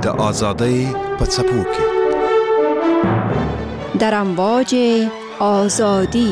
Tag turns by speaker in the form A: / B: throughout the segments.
A: د آزادۍ په څپو کې
B: در امواج آزادی.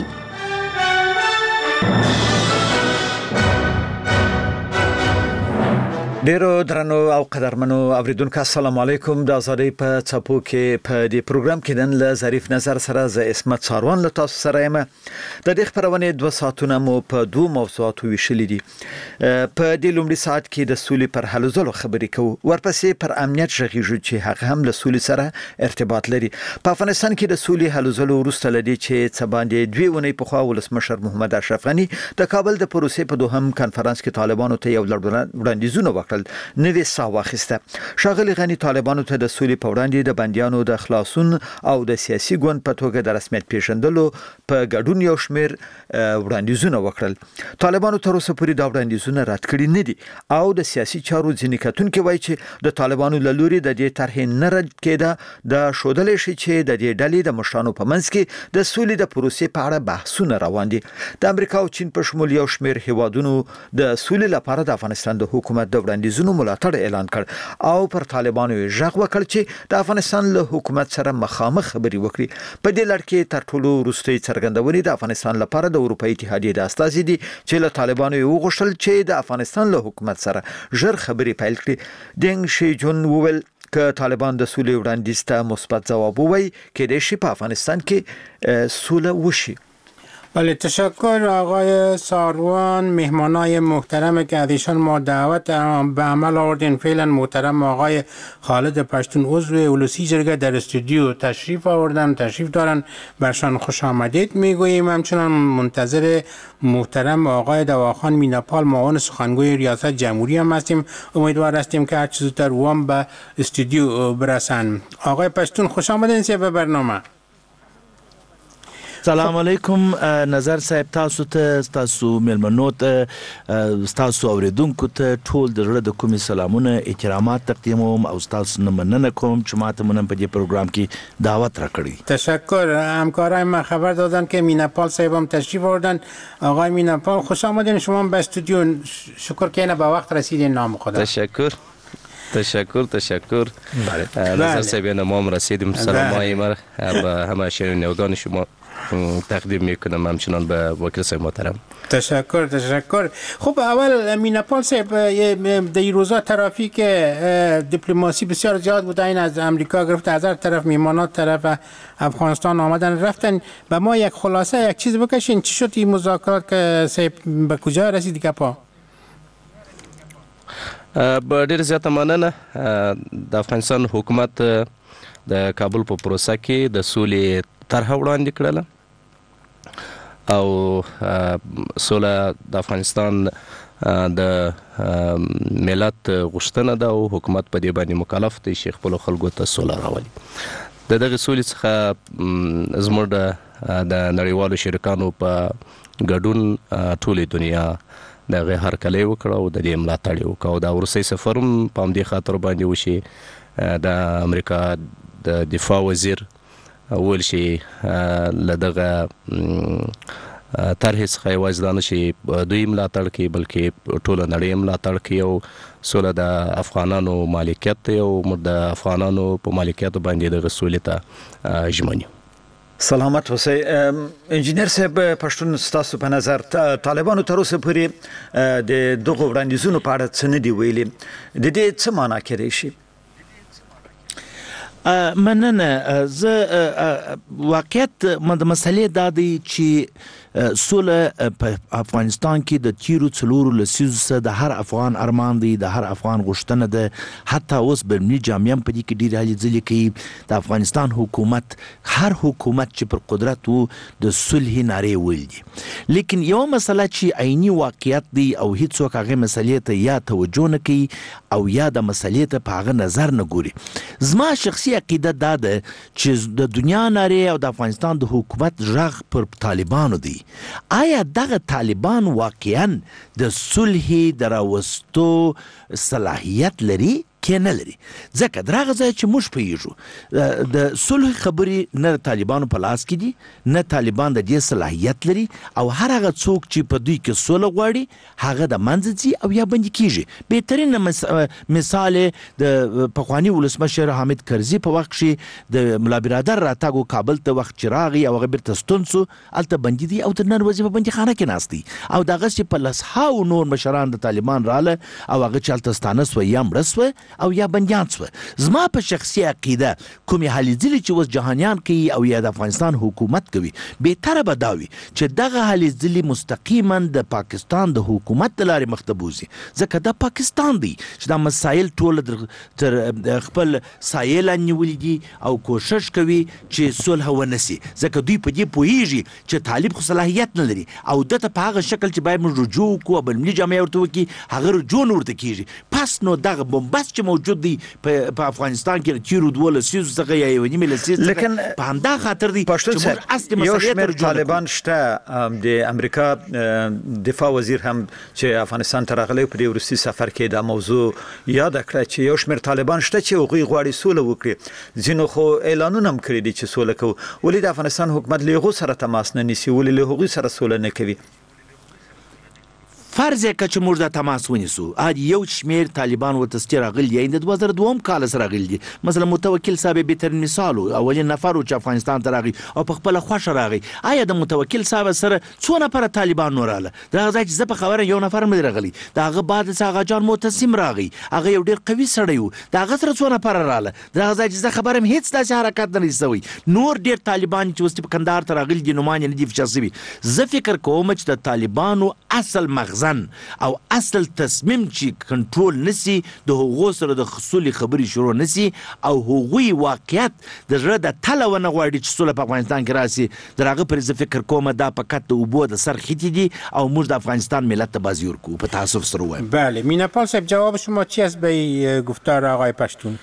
C: ډیرو درنو او قدرمنو اوریدونکو السلام علیکم. د آزادۍ په څپو کې په دې پروګرام کې نن له ظریف نظر سره ز اسمت ساروان له تاسو سره یم. د دې خبرونه 2 ساعتونه مو په 2 موضوعاتو ویشلې دي. په دې لومړي ساعت کې د سولې پر هلو ځلو خبرې کوو، ورپسې پر امنیت ژغېږو چې هغه هم له سولې سره ارتباط لري. په افغانستان کې د سولې هلو ځلو وروسته لدی چې څه باندې 2 ونې په خوا ولسمشر محمد اشرف غنی د کابل د پروسې په دوهم کانفرنس کې طالبانو ته یو وړاندیزونه وکړل. نوې ساه واخیسته. ښاغلي غنی طالبانو ته د سولې په وړاندې د بندیانو د خلاصون او د سیاسي ګوند په توګه د رسمیت پیژندلو په ګډون یو شمېر وړاندیزونه وکړل. طالبانو تر اوسه پورې دا وړاندیزونه رد کړي نه دي او د سیاسي چارو ځینې کتونکي وایي چې د طالبانو له لوري د دې طرحې نه رد کېده د ښودلې شي چې د دې ډلې د مشرانو په منځ کې د سولې د پروسې په اړه بحثونه روان دي. د امریکا او چین په شمول یو شمېر هیوادونو د سولې لپاره د افغانستان د حکومت د وړاندیزونو ملاتړ اعلان کړ او پر طالبانو ژغ وکړ چې د افغانستان له حکومت سره مخامخ خبري وکړي. په دې لړ کې تر ټولو وروستۍ څرګندونې د افغانستان لپاره د اروپאי اتحادیې د استازي دي چې له طالبانو یو غوښتل چې د افغانستان له حکومت سره ژر خبري پیل کړي. دنګ شي جون وویل که طالبان د سولې وړاندیز ته مثبت ځواب ووایي کېدای شي په افغانستان کې سوله وشي.
D: بله، تشکر آقای ساروان. مهمانای محترم که از ایشان ما دعوت به عمل آوردین. فعلا محترم آقای خالد پشتون عضو اولوسی جرگه در استودیو تشریف دارن، برشان خوش آمدید میگوییم. همچنان منتظر محترم آقای دواخان میناپال معاون سخنگوی ریاست جمهوری هم هستیم. امیدوار هستیم که هر چه زودتر وام به استودیو برسن. آقای پشتون خوش آمدین به برنامه.
E: سلام علیکم. نظر صاحب، تاسو ته، تاسو ملمنو ته، تاسو اوریدونکو ته ټول د زړه د کومې سلامونه احترامات تقدیموم او تاسو نه مننه کوم چې ماته مونږ په دې پروګرام کې دعوت راکړی.
D: تشکر. همکارای ما خبر دادن که میناپال صاحب هم تشریف آوردن. آقای میناپال خوش آمدین شما به استودیو. شکر که اینه به وقت رسیدین. نام خدا.
F: تشکر. نظر صاحب ما هم رسیدیم. سلامای ما به همه شنوندگان شما تقدیم میکنم، همچنان به وکیل صاحب محترم.
D: تشکر. خب اول میناپال صاحب، در این روزا ترافیک دیپلماسی بسیار زیاد بود. این از امریکا گرفت از هر طرف میمانات طرف افغانستان آمدن رفتن. به ما یک خلاصه یک چیز بکشین چی شد این مذاکرات که صاحب به کجا رسید که پا؟
F: با ډیر زیاته مننه. د افغانستان حکومت د کابل په پروسه کې د سولې طرح وړاندې کړله او سوله د افغانستان د ملت غوښتنه ده او حکومت په دې باندې مکلف دی چې خپلو خلکو ته سوله راولي. د دغې سولې څخه زموږ د نړیوالو شریکانو په ګډون ټولې دنیا د هغې هرکلی وکړه او د دې ملاتړ یې وکړه او دا وروستی سفر هم په همدې خاطر باندې وشي. د امریکا د دفاع وزیر ویل چې له دغه طرحې څخه یوازې دا نه چې دوی ملاتړ کوي بلکې ټوله نړۍ ملاتړ کوي او سوله د افغانانو مالکیت دی او موږ د افغانانو په مالکیت باندې دغه سولې ته ژمن یو.
C: سلامت اوسئ. انجینر صاحب، پښتون ستاسو په نظر طالبانو تر اوسه پورې د دغه وړاندیزونو په اړه څه نه دي ویلي، د دې څه معنا کېدای شي؟
E: مننه. زه واقعیت د مسلې دا دی چې سوله په افغانستان کې د تیرو 4 لسیزو څخه د هر افغان ارمان دی، د هر افغان غوښتنه ده. حتی اوس بینالمللي جامعه په دې کې ډېرې هلې ځلې کوي. د افغانستان حکومت، هر حکومت چې پر قدرت وو، د صلح نارې ویل دي. لیکن یو مسله چې عیني واقعیت دی او هیڅوک هغې مسلې ته یا توجه نه کوي او یا د مسلې ته په هغه نظر نه ګوري. زما شخصي عقیده دا ده چې د دنیا نارې او د افغانستان د حکومت غږ پر طالبانو دی. آیا دغه طالبان واقعا د صلح د راوستو صلاحیت لري موقع نه لري. ځکه د هغه ځای چې موږ پوهیږو د صلح خبرې نه د طالبانو په لاس کې دي، نه طالبان د دې صلاحیت لري، او هر هغه څوک چې په دوی کې سوله غواړي هغه د منځه ځي او یا بندي کیږي. بهترین مثال د پخواني ولسمشر حامد کرزي په وخت کې د ملا برادر راتګو کابل ته وخت چې راغی او هغه بیرته ستون سو، هلته بندي دي او تر نن ورځې په بندیخانه کې ناست دي. او دغسې په لسهاو نور مشران د طالبان راله او هغه چې هلته ستانه سوه یا مړه سوه او یا بندیان سوه. زما په شخصي عقیده کومې هلې ځلې چې اوس جهانیان کوي او یا د افغانستان حکومت کوي، بهتره به دا وي چې دغه هلې ځلې مستقیما د پاکستان د حکومت د لارې مخ ته بوځي، ځکه دا پاکستان دی چې دا مسایل ټول تر خپل سایې لاندې نیولي دي او کوشش کوي چې صلح ونسي، ځکه دوی په دې پوهیږي چې طالب خو صلاحیت نه لري او دته په هغه شکل چې باید موږ رجوع وکړو او بینالمللي جامعه ورته وکړي هغه رجوع نه ورته کېږي. پس نو دغه بمبست چې موجود دی په افغانستان کې تیرو 12 لسیزو څخه یا 1.5 لسیز څخه په همدا خاطر دی چې موږ اصلي مسئله ته رجوع
C: طالبان شته. د امریکا دفاع وزیر هم چې افغانستان ته راغلی په دې وروستي سفر کې دا موضوع یاد کړه چې یو شمېر طالبان شته چې هغوی غواړي سوله وکړي. ځینو خو اعلانونه هم کړي دي چې سوله کوو، ولې د افغانستان حکومت له هغو سره تماس نه نیسي، ولې له هغوی سره سوله نه کوي؟
E: فرض که چې موږ دا تماس ونیسو، یو شمېر طالبان ورته ستې راغلي دي د 2002 کال سره راغلي دي. مثلا متوکل صاحب بهترین مثال و، اولین نفر و چې افغانستان ته راغی او په خپله خوښه راغی. آیا د متوکل صاحب سره څو نفره طالبان نور راغله؟ د هغه ځای چې زه په خبره یو نفر هم نه دی راغلی. د هغه بعد څه هغه جان معتصم راغی، هغه یو ډېر قوي سړی و، د هغه سره څو نفره راغله؟ د هغه ځای چې زه خبره هم هېڅ داسې حرکت نه دی سوی. نور ډېر طالبان چې اوس په کندهار ته راغلي دي نومان یې نه دي فشا سوي. زه فکر کوم چې د طالبانو اصل مغزن او اصل تصمیم چې کنټرول نسی، د هغو سره د خصوصي خبرې شروع نسی او هغوی واقعیت د زړه د تله ونه غواړي چې سوله په افغانستان کې راسي، د هغه پر زه فکر کوم دا فقط د اوبو د سر خیټې دي او موږ د افغانستان ملت ته بازی ورکوو. په تاسف سره وایم.
D: بله میناپال صاحب، جواب شما چی است به گفتار آقای پشتون؟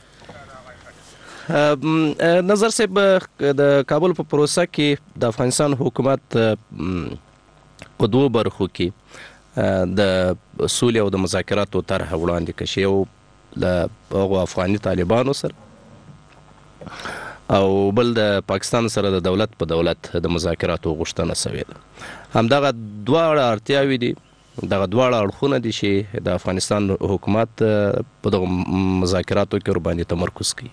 F: نظر صاحب، د کابل په پروسه کې د افغانستان حکومت په دوه برخو کې د سولې او د مذاکراتو طرح وړاندې کړه، یو له هغو افغاني طالبانو سره او بل د پاکستان سره د دولت په دولت د مذاکراتو غوښتنه سوې ده. همدغه دواړه اړتیاوې دي، دغه دواړه اړخونه دي چې د افغانستان حکومت په دغه مذاکراتو کې ورباندې تمرکز کوي.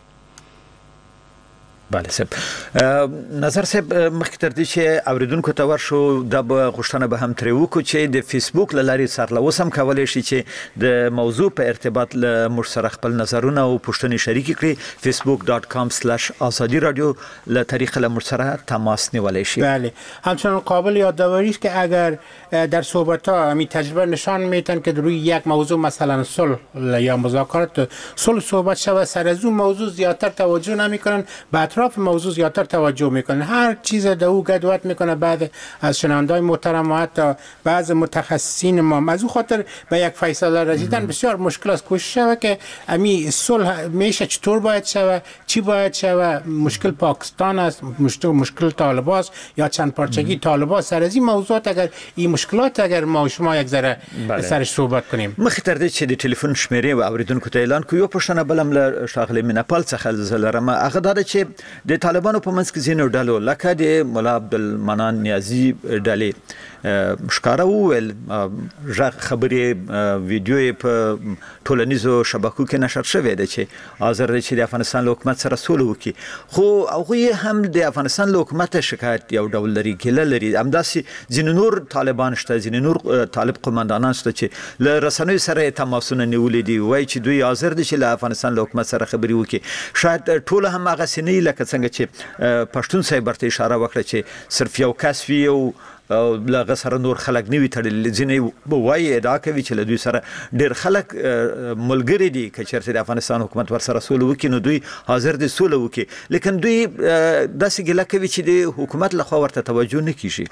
C: بله صاحب، نظر صاحب مخکې تر دې چې اوریدونکو ته ورشو دا به غوښتنه به هم ترې وکړو چې د فیسبوک له لارې سره اوس هم کولی شي چې د موضوع په ارتباط له موږ سره خپل نظرونه او پوښتنې شریکې کړي. facebook.com/آزادی رادیو له طریق له موږ سره تماس نیولی شي.
D: بله، همچنان قابل یادآوری است که اگر در صحبت‌ها همین تجربه نشان میدن که روی یک موضوع مثلا صلح یا مذاکرات صلح صحبت شود، سر از اون موضوع زیادتر توجه نمی‌کنن، بعد اطراف موضوع زیادتر توجه میکنه، هر چیز در او گدوت میکنه. بعد از شنونده‌های محترم و حتی بعض متخصصین ما از او خاطر به یک فیصله رسیدن بسیار مشکل است. کوشش شود که امی صلح میشه چطور باید شود، چی باید شود، مشکل پاکستان است، مشکل طالبان است یا چند پارچگی طالبان. سر از این موضوعات اگر این مشکلات اگر ما و شما یک ذره سرش صحبت کنیم.
C: مخکې تر دې چې د ټلیفون شمیرې و اوریدونکو ته اعلان کوو، یو پوښتنه بل هم له ښاغلي میناپال څخه زه لرم. هغه دا ده چې د طالبانو په منځ کې ځینو ډلو لکه د ملا عبدالمنان نیازي ډلې ښکاره وویل، خبرې ویډیو په ټولنیزو شبکو کې نشر شوې ده چې حاضر دی چې د افغانستان له حکومت سره سوله وکړي، خو هغوی هم د افغانستان له حکومت شکایت یو ډول لري، ګیله لري. همداسې ځینې نور طالبان شته، ځینې نور طالب قماندانان شته چې له رسنیو سره تماسونه نیولي دي، وایي چې دوی حاضر دي چې له افغانستان له حکومت سره خبرې وکړي. شاید ټول هم هغسې نه وي لکه څنګه چې پښتون صاحب ورته اشاره وکړه چې صرف یو کس وي او له سره نور خلک نه وي تړلي. ځینې وایي ادعا کوي چې له دوی سره ډېر خلک ملګري دي، که چېرته د افغانستان حکومت ورسره سوله وکړي نو دوی حاضر دي سوله وکړي، لیکن دوی داسې ګیله کوي چې د حکومت لخوا ورته توجه نه کیږي.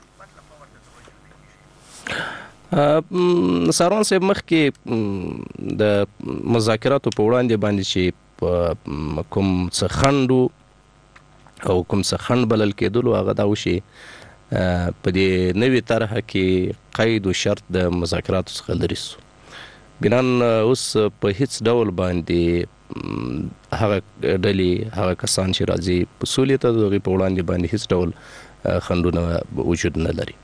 F: ساروان صاحب مخکې د مذاکراتو په وړاندې باندې چې کوم څه خنډ او کوم څه خنډ بلل کېدلو هغه دا وشي په دې نوې طرحه کې قید او شرط د مذاکراتو څخه لرې سو. بنان اوس په هیڅ ډول باندې هغه ډلې هغه کسان چې راځي په سولې ته دغه په وړاندې باندې هیڅ ډول خنډونه وجود نه لري.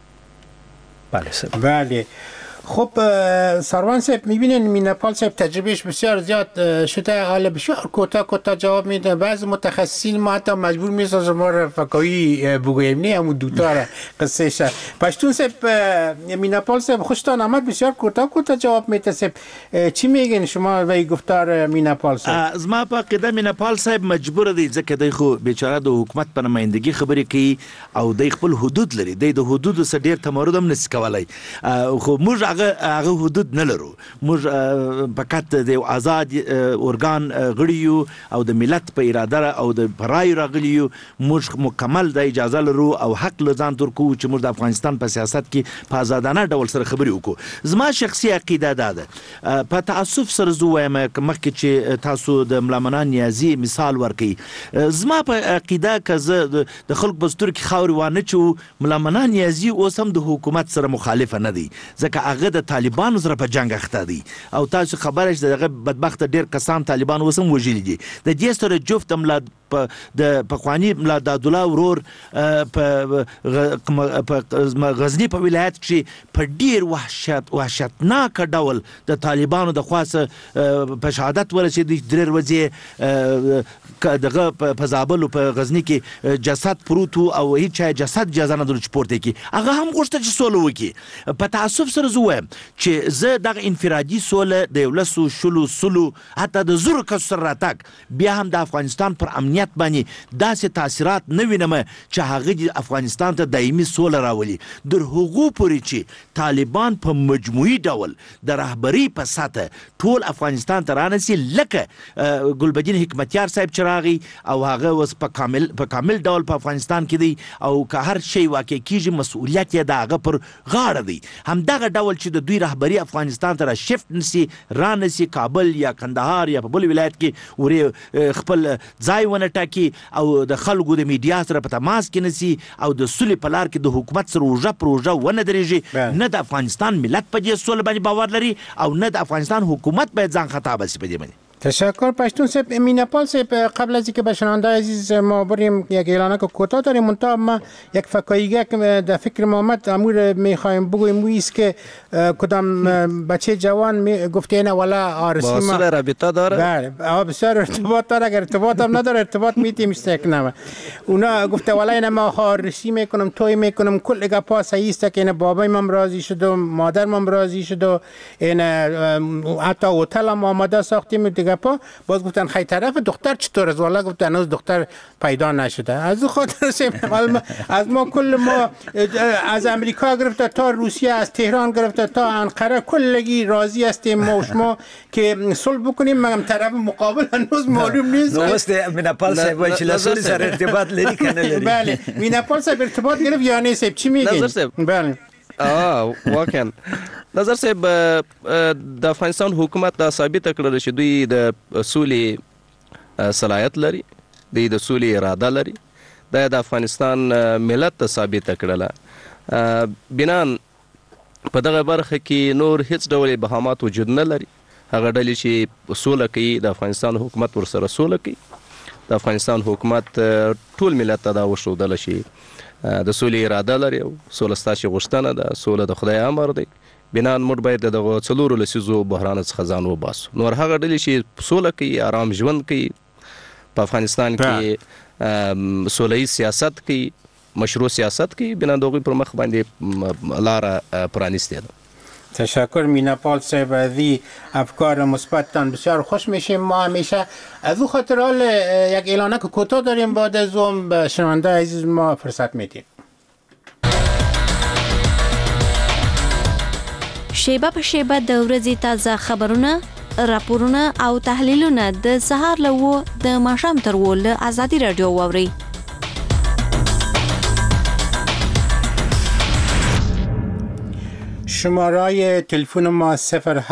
D: بله. خب ساروان صاحب میبینین میناپال صاحب تجربهش بسیار زیاد شده، حالا بسیار کوتاه جواب میده. بعض متخصصین ما حتی مجبور میسازن ما رفقایی بگوییم نه همون دوتا را قصه شد. پشتون صاحب میناپال صاحب خوشتان آمد، بسیار کوتاه جواب میده. صاحب چی میگین شما وی گفتار میناپال صاحب؟
E: زما په عقیده میناپال صاحب مجبور دی ځکه دی خو بیچاره د حکومت په نمائندګي خبرې کوي او د خپل حدود لري، د حدود سره ډیر تمرد هم نس کولای. خو موږ هغه حدود نه لرو، موږ فقط د آزاد ارګان غړیو او د ملت په اراده او د پرای راغلیو. موږ مکمل د اجازه لرو او حق لزان تر کو چې موږ د افغانستان په سیاست کې په آزادانه ډول سره خبرې وکړو. زما شخصي عقیده ده، په تاسف سره زه وایم مخکې چې تاسو د ملا نیازي مثال ورکړئ، زما په عقیده که زه د خلکو په سترګو کې خاورې وانه چو، ملا نیازي اوس هم د حکومت سره مخالفه نه دی ځکه هغه د طالبانو سره په جنگ اخته دي او تاسو خبره چې دغه بدبخت ډیر کسان طالبان وسم وژلي دي. د دې سره جفت ملا د پخوانی ملا دادولا ورور په غزنی په ولایت کې په ډیر وحشتناک ډول د طالبانو د خاصه په شهادت ورسېدي. درې ورځې دغه په زابل او په غزنی کې جسد پروت او هیڅ جسد اجازه نه درلود چپورته کې. هغه هم غوښته چې سوله وکړي. په تاسف سره زه وایم چې زه دغه انفرادي سوله د 19 حتی د زرو کسو سره راتګ بیا هم د افغانستان پر امنیت باندې داسې تاثیرات نه وینم چې هغه افغانستان ته دایمي سوله راولي. در هغو پورې چې طالبان په مجموعي ډول د رهبري په سطح ټول افغانستان ته رانسي، لکه ګلبدین حکمتیار صاحب چې راغی او هغه اوس په کامل ډول په افغانستان کې دی او که هر شی واقع کیږي مسؤلیت یې د هغه پر غاړه دی. همدغه ډول چې د دوی رهبري افغانستان ته را شفت نسی رانسی کابل یا کندهار یا په بل ولایت کې ورې خپل ځای ونه ټاکي او د خلکو د میډیا سره په تماس کې نسی او د سولې په لار کې د حکومت سره روژه ونه درېږي. نه د افغانستان ملت په دې سوله باندې باور لري او نه د افغانستان حکومت باید ځان خطا بسی په دې باندې.
D: تشکر پشتون صاحب. میناپال صاحب قبل از اینکه به شنونده عزیز ما بریم یک اعلانه که کوتاه داریم، منتها ما یک فکاییگه که در فکر ما آمد امور میخوایم بگویم است که کدام بچه جوان گفته نه والا آرسی ما
F: با رابطه داره.
D: بله بسیار ارتباط داره، اگر ارتباط هم نداره ارتباط میتیم استکنم. اونا گفته والا اینا ما آرسی میکنم توی میکنم کل گپا صحیح است که اینا بابای من راضی شد و مادر من راضی شد و اینا حتی هتل هم آماده ساختیم گپا. باز گفتن خیلی طرف دختر چطور است؟ والا گفتن هنوز دختر پیدا نشده. از اون خاطر از ما کل ما از امریکا گرفته تا روسیه، از تهران گرفته تا انقره کلگی راضی هستیم ما و شما که صلح بکنیم، مگم طرف مقابل هنوز معلوم نیست.
C: نوست میناپال صاحب چې لاسونی سره ارتباط لري کنه لري.
D: بله میناپال صاحب ارتباط گرفت یا نه صاحب چی میگین؟
F: نظر صاحب
D: بله
F: واقعا نظر صاحب د افغانستان حکومت دا ثابت کړل چې دوی د سولې صلاحیت لري، دوی د سولې اراده لري. دا د افغانستان ملت ته ثابت کړل. بنان په دغه برخه کې نور هیڅ ډول بهامات وجود نه لري. هغه ډلې چې سوله کوي د افغانستان حکومت ورسره سوله کوي. د افغانستان حکومت ټول ملت ته دا وښودل شي د سولې اراده لري او سوله ستاسو غوښتنه ده، سوله د خدای امر دی. بنان موږ باید دغه څلورو لسیزو بحران څخه ځان وباسو. نور هغه ډلې چې سوله کوي، آرام ژوند کوي، په افغانستان کې سوله‌ای سیاست کوي، مشروع سیاست کوي، بنان دغه پر مخ باندې لار پرانیسته ده.
D: تشکر میناپال صاحب از افکار مثبتتان بسیار خوش میشیم ما همیشه. از او خاطر حال یک اعلانه که کوتاه داریم، بعد از اون به شنونده عزیز ما فرصت میدیم.
B: شیبه په شیبه د ورځې تازه خبرونه، راپورونه او تحلیلونه د سهار له د ماښام تر له ازادي رادیو واوري.
D: شماره تلفن ما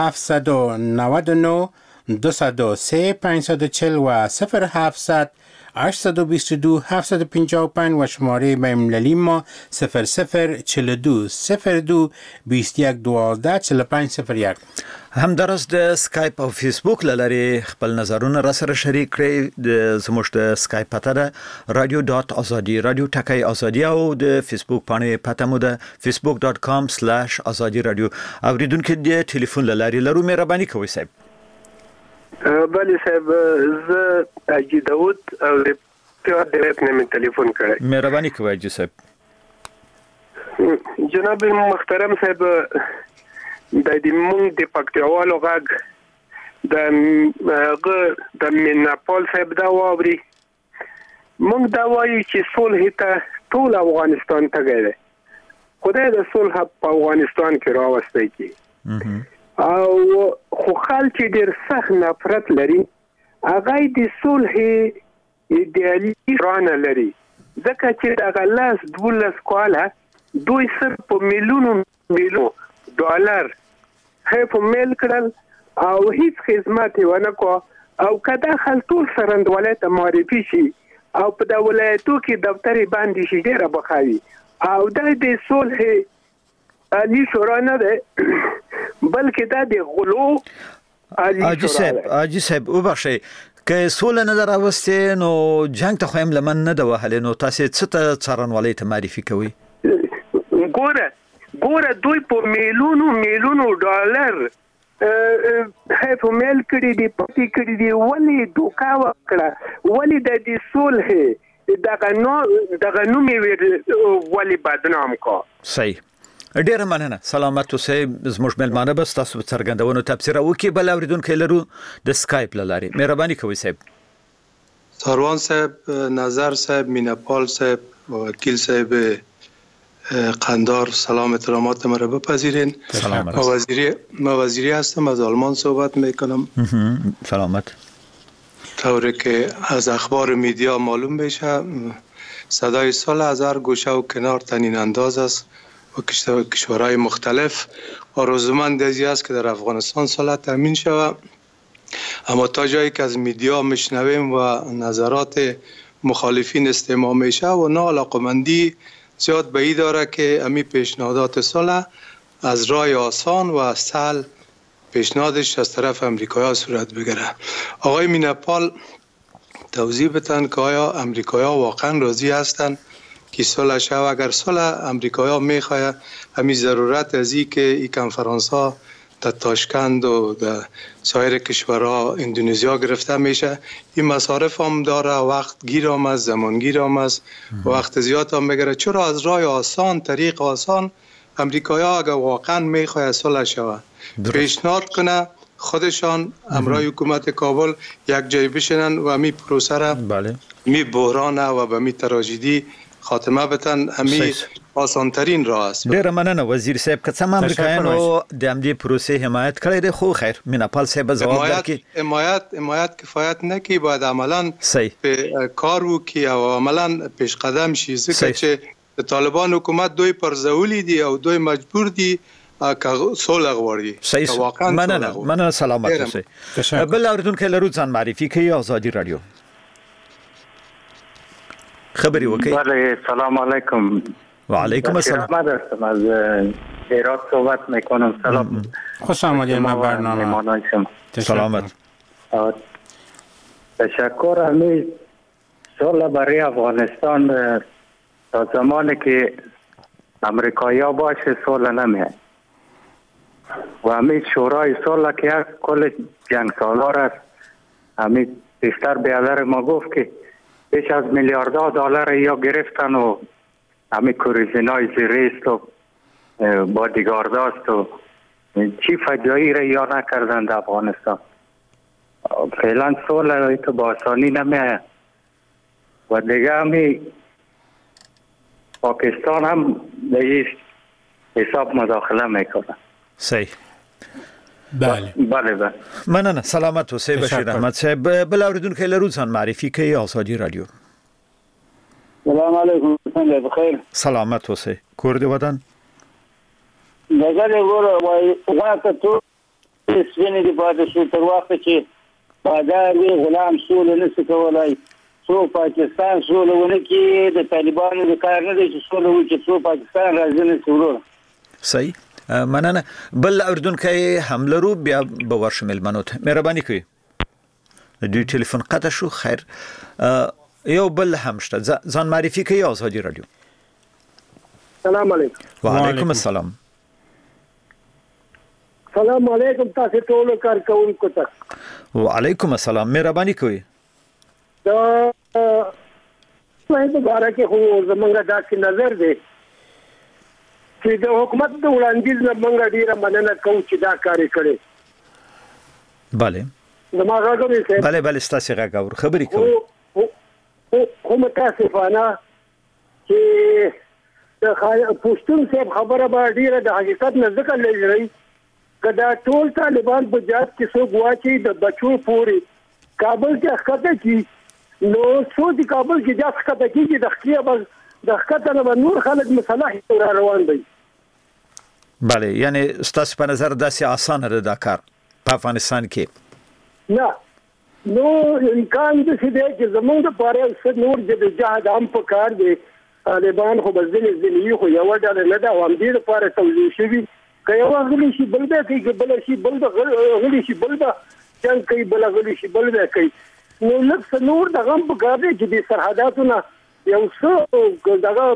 D: 0799 203 540 و 0700 822 755 و شماره بین‌المللی ما 0042 02 21 12 4501.
C: همدارس د سکایپ او فیسبوک لاري خپل نظرونه را سره شریک کړئ د زموږ د سکایپ پته ده radio.azadi radio ټکای ازادي او د فیسبوک باندې پته مو ده facebook.com/azadi radio اوریدونکو د ټلیفون لاري لرو مهرباني کوئ صاحب.
G: بله صاحب زه اجي داود او د ډیرت نه من ټلیفون کړی.
C: مهرباني کوئ اجي صاحب.
G: جناب محترم صاحب د دې مونږ د پکتیاوالو غږ د میناپول صاحب دا ووري مونږ دا وایو چې صلح ته ټول افغانستان ته غواړي خدای د صلح په افغانستان کې راوستي کی او خو خلک ډیر سخت نفرت لري هغه د صلح ایدئالي رانه لري ځکه چې هغه لاس 12 کاله دوی سر په میلیونو ډالر په میل کړل او هیڅ خدمات ونه کو او کدا خلټول سرندولای ته معرفي شي او په د ولایتو کې دفتر باندې شي ډیره بخاوي او د صلح علي شورا نه ده بلکې دا د غلو
C: اجي صاحب وبخښئ که سول نه دراوسته نو جنگ ته خو هم لمن نه د وهل نو تاسو څه ته څارنوالۍ ته معرفي کوي ګوره دوی په میلیونو ډالر په میل کړي دي پټي کړي دي ولې دوکا وکړه ولې د دې صلح دغه نوم ولې بدنام کو صحیح ډیر مننه سلامت اوسئ زموږ ملمانه بس تاسو څرګندونو تفسیر وکي بل اوریدونکو لرو د سکایپ لاري مهرباني کوئ صاحب.
H: ساروان صاحب نظر صاحب میناپال صاحب وکیل صاحب قندار سلام احترامات مرا بپذیرین.
C: سلامت.
H: ما وزیری هستم از آلمان صحبت میکنم.
C: سلامت.
H: طوری که از اخبار میدیا معلوم بشه صدای صلح از هر گوشه و کنار طنین انداز است و کشورهای مختلف آرزومند است که در افغانستان صلح تامین شود اما تا جایی که از میدیا میشنویم و نظرات مخالفین استماع میشه و ناعلاقه‌مندی زیاد به این داره که امی پیشنهادات صلح از راه آسان و سهل پیشنهادش از طرف امریکایی‌ها صورت بگیره. آقای میناپال توضیح بدن که آیا امریکایی‌ها واقعا راضی هستند که صلح شود؟ اگر صلح امریکایی‌ها میخواه امی ضرورت از این که این کنفرانس‌ها در تاشکند و در سایر کشورها اندونزیا گرفته میشه این مصارف هم داره وقت گیر هم است زمان گیر هم است وقت زیاد هم بگیره چرا از راه آسان طریق آسان امریکایی‌ها اگر واقعا میخواه صلح شود پیشنهاد کنه خودشان امرای حکومت کابل یک جای بشینن و می پروسه را می بحران و به می تراژدی خاتمه بدن امی آسانترین راه است.
C: ډیر مننه وزیر صاحب که څه امریکایانو د همدې پروسې حمایت کړی دی خو خیر میناپال صاحب جواب ورکړي
H: حمایت کفایت نکړي باید عملاً په کار وکړي او عملاً پیش قدم شي ځکه چې د طالبان حکومت دوی پرځولي دي او دوی مجبور دي که صلح غواړي.
C: واقعا مننه سلامت اوسئ. بل اوریدونکو لرو ځان معرفي کوي آزادي رادیو خبری وکي.
I: بله سلام علیکم.
C: و علیکم السلام.
I: من هستم از هرات صحبت میکنم. سلام.
D: خوش آمدید به برنامه.
C: سلامت.
I: تشکر. همین صلح برای افغانستان تا زمانی که امریکایی‌ها باشه صلح نمیاد و همین شورای صلح که کل جنگ سالار است همین بیشتر بیادر ما گفت که بیش از میلیاردها دلار یا گرفتن و همین کوریزینای زیریست و بادیگارداست و چی فجایی را یا نکردن در افغانستان. فعلا صلح تو با آسانی نمیاد و دیگه همین پاکستان هم به این حساب مداخله میکنه.
C: صحیح.
I: بله.
C: مننه سلامت اوسئ بشیر احمد صاحب. بل اوریدونکو لرو ځان معرفي کوي آزادي رادیو.
J: سلام علیکم. څنګه بخیر؟
C: سلامت اوسئ. کور دی ودان؟
J: دغه ګوره وای واکه ته سپینې دی پاتې شو تر وخت چې بازار وی غلام سول نه څه کولای څو پاکستان سولونه کې د طالبانو د کار نه دی چې سوله وکړي څو پاکستان راځي نه سولو
C: صحیح مننه بل اوردونکو هم لرو بیا به ورشو ملمنو ته مهرباني کوي دوی ټلیفون قطع شو خیر یو بل هم شته ځان معرفي کوي آزادي رادیو
K: سلام علیکم
C: وعلیکم السلام
K: سلام علیکم تاسو ټول کارکونکو ته
C: وعلیکم السلام مهرباني کوي
K: دا په باره کې خو زمونږ دا کې نظر دی چې د حکومت د وړاندیز نه موږ ډیره مننه کوو چې دا کار کړي
C: bale
K: زما راغلی
C: bale ستاسو راغور خبرې کوي
K: خو متاسفانه چې د پښتون صاحب خبره به ډیره د حقیقت نه ذکر لري کدا ټول طالبان په جات کې سو غواچي د بچو پوری کابل کې ښکته کی نو څو د کابل کې جات ښکته کیږي د خلیه بس د ښکته نه نور خلک مصالح روان دي
C: bale یعنی ستاسو په نظر داسې آسان نه ده کار په افغانستان کې
K: نه نو امکان د دې چې زمونږ لپاره څه نور د جهاد هم په کار دي طالبان خو بزنی خو یو ډول نه دا هم دې لپاره توجیه شوی که یو غلی شي بل به کوي بل شي بل غلی شي بل به څنګه کوي بل غلی شي بل به کوي نو لکه نور دغه په کار دي چې د سرحداتونه یو څه دغه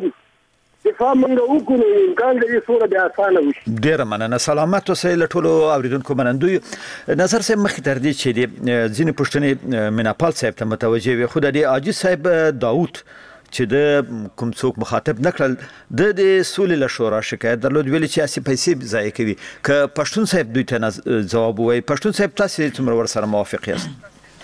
K: دفاع منګه وکړو امکان لري سوره بیا اسانه وشي
C: ډیر مننه سلامت اوسئ له ټولو اوریدونکو منندوی نظر سم مخ تر دې چې د ځینې پښتنې مناپال صاحب ته متوجه وي خو د عاجز صاحب داوود چې د کوم څوک مخاطب نکړل د سولې له شورا شکایت درلود ویل چې اسی پیسې ضایع کوي ک پښتون صاحب دوی ته جواب وای پښتون صاحب تاسو څومره ور سره موافق یاست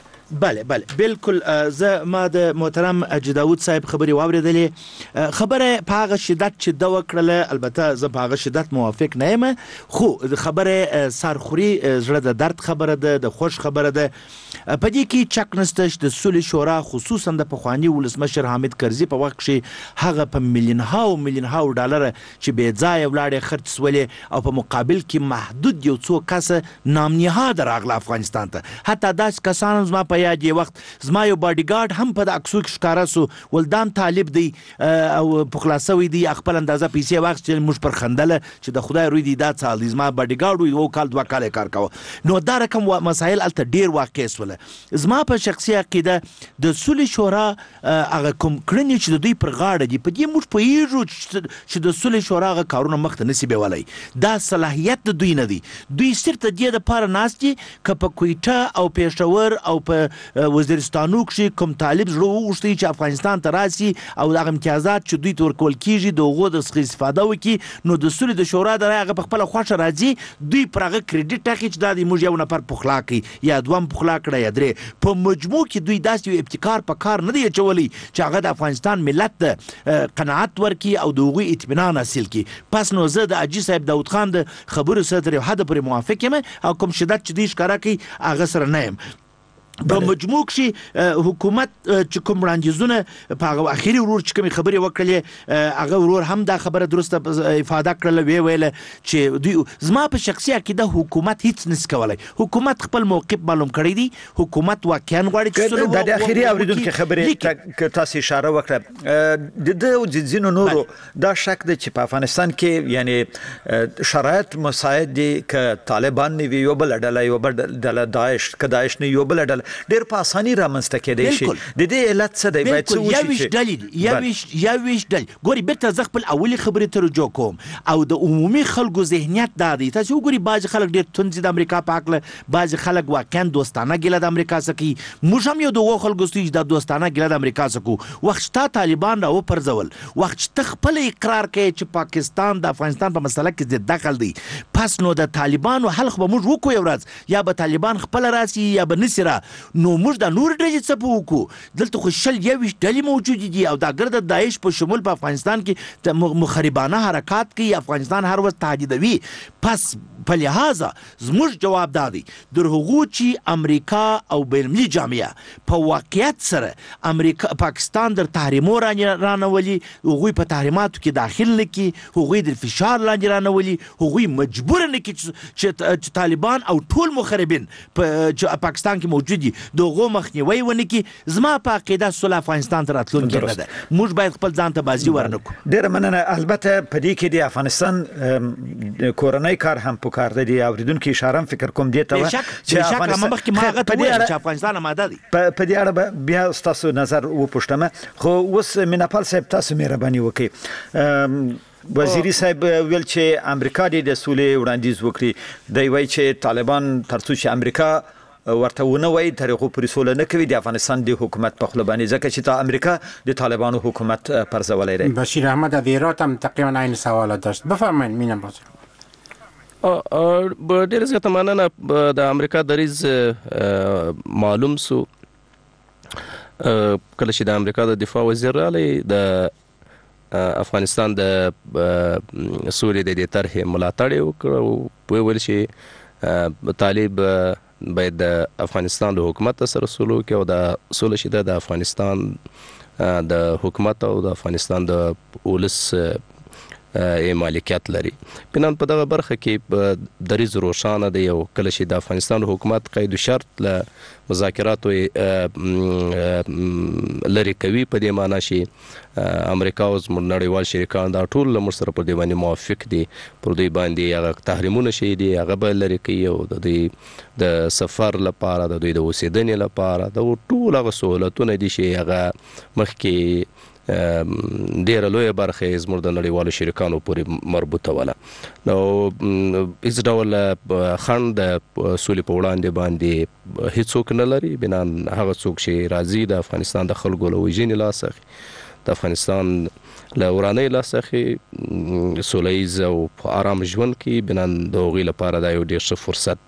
E: بله بالکل زه ما د محترم داوود صاحب خبري واوریدلې خبره په هغه شدت چې دا وکړله البته زه په هغه شدت موافق نه یم خو خبره سرخوري زړه د درد خبره ده د خوش خبره ده په دې کې چک نستش د سولې شورا خصوصا د پخوانی ولسمشر حامد کرزي په وخت کې هغه په مليون هاو ډالر چې بې ځای ولاړې خرڅ سولې او په مقابل کې محدود یو څو کس نامنهاد راغله افغانستان ته حتی داس کسان زما په یاد یې وخت زما یو باډي ګارد هم په اکسو کې ښکارا سو ولدان طالب دی او په خلاصوي دی خپل اندازه پیسې واخ چې موږ پر خندله چې د خدای روی دی دا څال دی زما باډي ګارد یو کال دوه کال کار کاوه نو دا رقم مسایل الته ډیر واقع سول زما په شخصي عقیده د سولې شورا هغه کوم کړنی چې دوی پر غاړه دی په دې موږ پوهیږو چې د سولې شورا هغه کارونه مخته نسی بیولای دا صلاحیت د دوی نه دی دوی صرف د دې لپاره ناستي ک په کویټه او پېښور او په وزیرستانو کې کوم طالب زړه وغوښتي چې افغانستان ته راسي او د امتیازات چې دوی تور کول کیږي دغه د استفاده وکي نو د سولې د شورا د هغه په خپل خوښه راځي دوی پرغه کریډټ اخی چې د موږ یو نفر پخلا کی یا دوم پخلا کړی یا درې په مجموع کې دوی داسې یو ابتکار په کار نه دی چولی چې هغه د افغانستان ملت قناعت ورکي او دغه اطمینان حاصل کی پس نو زه د عاجز صاحب داوود خان د خبرو سره حد پر موافق یم او کوم شدت چې دی ښکارا کوي هغه سره نه یم په مجموع کې حکومت چې کوم وړاندیزونه په هغه اخیری ورور چې کوم خبرې وکړلې هغه ورور هم دا خبره درسته افاده کړله ویل چې دوی زما په شخصي عقیده حکومت هیڅ نس کولای حکومت خپل موقف معلوم کړی دی حکومت واقعا غواړي چې
C: د اخیری اوریدونکو خبرې تاسو اشاره وکړه د ځینو نورو دا شک دی چې په افغانستان کې یعنی شرایط مساعد دي ک طالبان نه وي یو بل ډله داعش کداعش نه یو بل ډله ډیر په اساني رامنځته کېدای شي د دې علت څه دی باید څه وشي
E: یوش دلیل ګوري بیرته ز خپل اولی خبرې ته رجوع کوم او د عمومي خلکو ذهنیت دا دی تاسو وګوري باج خلک ډیر تونځي د امریکا پاکله باج خلک واقعا دوستانه ګله د امریکا سکی موږ هم یو د خلکو ستې د دوستانه ګله د امریکا سکو وخت تا طالبان راو پرځول وخت تخپل اقرار کوي چې پاکستان د افغانستان په مسله کې دخل دی پس نو د طالبانو حلق به موږ وکړو یو ورځ یا به طالبان خپل راسي یا به نسره نو موږ د نور ډلې څه وکړو دلته خو شل یوش ډلې موجود دي او دا ګرد داعش په شمول په افغانستان کې مخربانه حرکات کوي افغانستان هر وخت تهدیدوي پس په لحاظه زموږ جواب دادی در هغو چې امریکا او بینالمللي جامعه په واقعیت سره امریکا پاکستان در تحریمو رانولي هغوی په تحریماتو کې داخل نه کی هغوی د فشار لاندې رانولي هغوی مجبور نه کی چې طالبان او ټول مخربین په پاکستان کې موجود کیږي دغه مخنیوي ونه کی زما په عقیده سول افغانستان ته راتلونکي نه ده موږ باید خپل ځان ته بازی ورنکو
C: ډیر مننه البته په دې کې د افغانستان کورنۍ کار هم پکار دی اوریدونکو اشاره فکر کوم دی ته
E: چې افغانستان مخکې ما هغه ته ویل چې افغانستان آماده دی
C: په دې اړه بیا تاسو نظر وپوښتم خو اوس میناپال صاحب تاسو مهرباني وکړئ وزیری صاحب ویل چې امریکا د سولې وړاندیز وکړي دی وایي چې طالبان ترڅو چې امریکا ورته ونه وایي تر هغه پورې سوله نه کوي د افغانستان د حکومت په خپل باندې ځکه چې تا امریکا د طالبانو حکومت پرځولای دی
D: بشیر احمد از ایران هم تقریبا این سوال داشت بفرمایید مینم باز
F: ډیر زیاته مننه د امریکا دریز معلوم سو کله چې د امریکا د دفاع وزیر علی د افغانستان د سولې د دې طرحې ملاتړ وکړ ویل چې طالب باید د افغانستان د حکومت سره سلوک وکړي او د سولې شیده د افغانستان د حکومت او د افغانستان د ولس مالکیت لري پنان په دغه برخه کې دریز روشانه دی او کله چې د افغانستان حکومت قید شرط له مذاکراتو لري کوي په دې معنی چې امریکا او زموږ نړیوال شریکان دا ټول له موږ سره په دې باندې موافق دي پر دوی باندې هغه تحریمونه شي دي هغه به لري کوي او د دوی د سفر لپاره د دوی د اوسېدنې لپاره د ټول هغه سہولتونه دي چې هغه مخکې ډیره لویه برخه زموږ د نړیوالو شریکانو پورې مربوطه وله نو هیڅ ډول خنډ د سولې په وړاندې باندې هیڅوک نه لري بنان هغه څوک چې راځي د افغانستان د خلکو له وژنې لاس اخلي د افغانستان له ورانۍ لاس اخلي سوله ییز او آرام ژوند کې بنان د هغوی لپاره دا یو ډېر ښه فرصت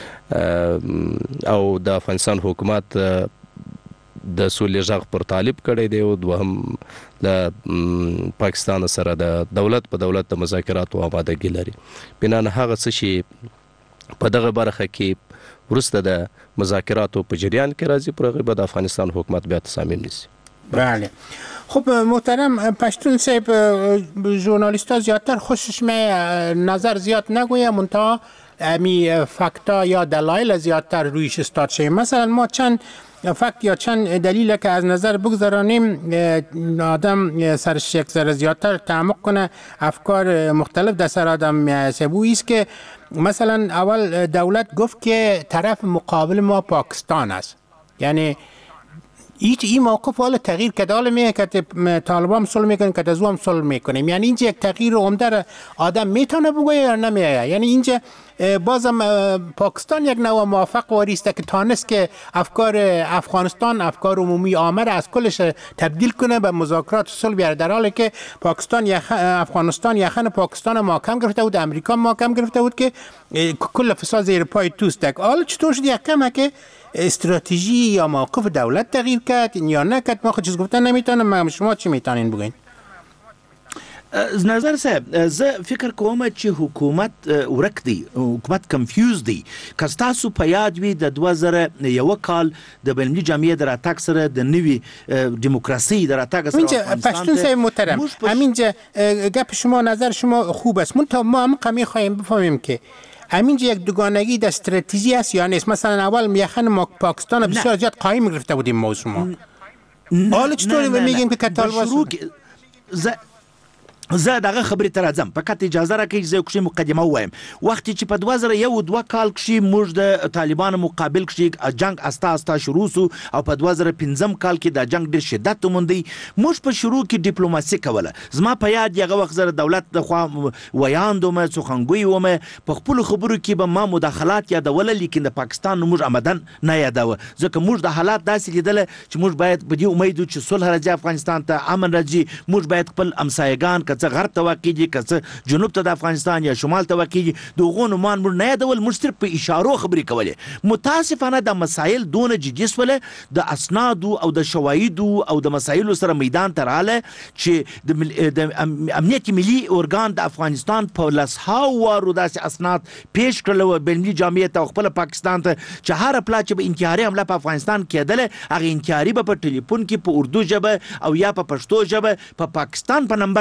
F: دی او د افغانستان حکومت د سولې غږ پر طالب کړی دی او دوهم د پاکستان سره د دولت په دولت د مذاکراتو آمادګي لري بنان هغه څه چې په دغه برخه کې وروسته د مذاکراتو په جریان کې راځي پر هغه به د افغانستان حکومت بیا تصمیم نیسي
D: بله خب محترم پشتون صاحب ژورنالیست‌ها زیادتر خوشش می نظر زیاد نگویم منتها امی فکتا یا دلایل زیادتر رویش استاد شه مثلا ما چند فکت یا چند دلیل که از نظر بگذارانیم آدم سرش یک ذره زیادتر تعمق کنه افکار مختلف در سر آدم میسبویی است که مثلا اول دولت گفت که طرف مقابل ما پاکستان است یعنی این موقف حالا تغییر کرده حالا میگه که طالبان صلح میکنن که از هم صلح میکنیم یعنی اینجا یک تغییر عمده آدم میتونه بگه یا نمیگه یعنی اینجا بازم پاکستان یک نوع موافق واریست که تانست که افکار افغانستان افکار عمومی آمر از کلش تبدیل کنه به مذاکرات صلح بیاره در حالی که افغانستان یخن پاکستان محکم گرفته بود امریکا محکم گرفته بود که کل فساد زیر پای توست حالا چطور شد یک کمه که استراتژی یا موقف دولت تغییر کرد یا نکرد ما خود چیز گفتن نمیتونم شما چی میتونین بگین
E: نظر صاحب زه فکر کوم چې حکومت ورک دی حکومت کنفیوز دی که تاسو په یاد وي د 2001 کال د بین‌المللي جامعه در اتاک سره د نوی دموکراسی در اتاک سره
D: افغانستان پشتون صاحب محترم همینجا گپ شما نظر شما خوب است ما هم قمی خواهیم بفهمیم که همینجا یک دوگانگی در استراتژی است یا نیست مثلا اول میخن پاکستان بسیار زیاد قایم گرفته بودیم موضوع ما حالا چطوری میگیم که طالبان زه دغه خبرې ته راځم فقط اجازه راکړئ چې زه یو مقدمه ووایم وخت چې په 2001 کال کې موږ د طالبانو مقابل کې جنگ استا شروع سو او په 2015 کال کې د جنگ ډېر شدت وموندی موږ په شروع کې ډیپلوماسي کوله زما په یاد یغه وخت زره دولت د خوا ویاندوم څوخنګوي ومه په خپل خبرو کې به ما مداخلات یادول لیکن د پاکستان موږ آمدن نه یاداوه ځکه موږ د حالات داسې لیدل چې موږ باید په دې امید چې صلح راځي افغانستان ته امن راځي موږ باید خپل همسایگان څه غرب ته واقعي که جنوب ته د افغانستان یا شمال ته واقعي دغه نومان موږ نه یادول موږ صرف په اشارو خبرې کولې متاسفانه د مسایل دونه جدي سوله د اسنادو او د شواهدو او د مسایلو سره میدان ته رااله چې د امنیت ملي ارګان د افغانستان په لسهاو وارو داسې اسناد پیش کړل بین‌المللي جامعه ته خپل پاکستان ته چې هر پلا چې به انتحاري حمله په افغانستان کېدله هغه انتحاري په ټلیفون کې په اردو ژبه او یا په پښتو ژبه په پاکستان په نمبر باندې خبرې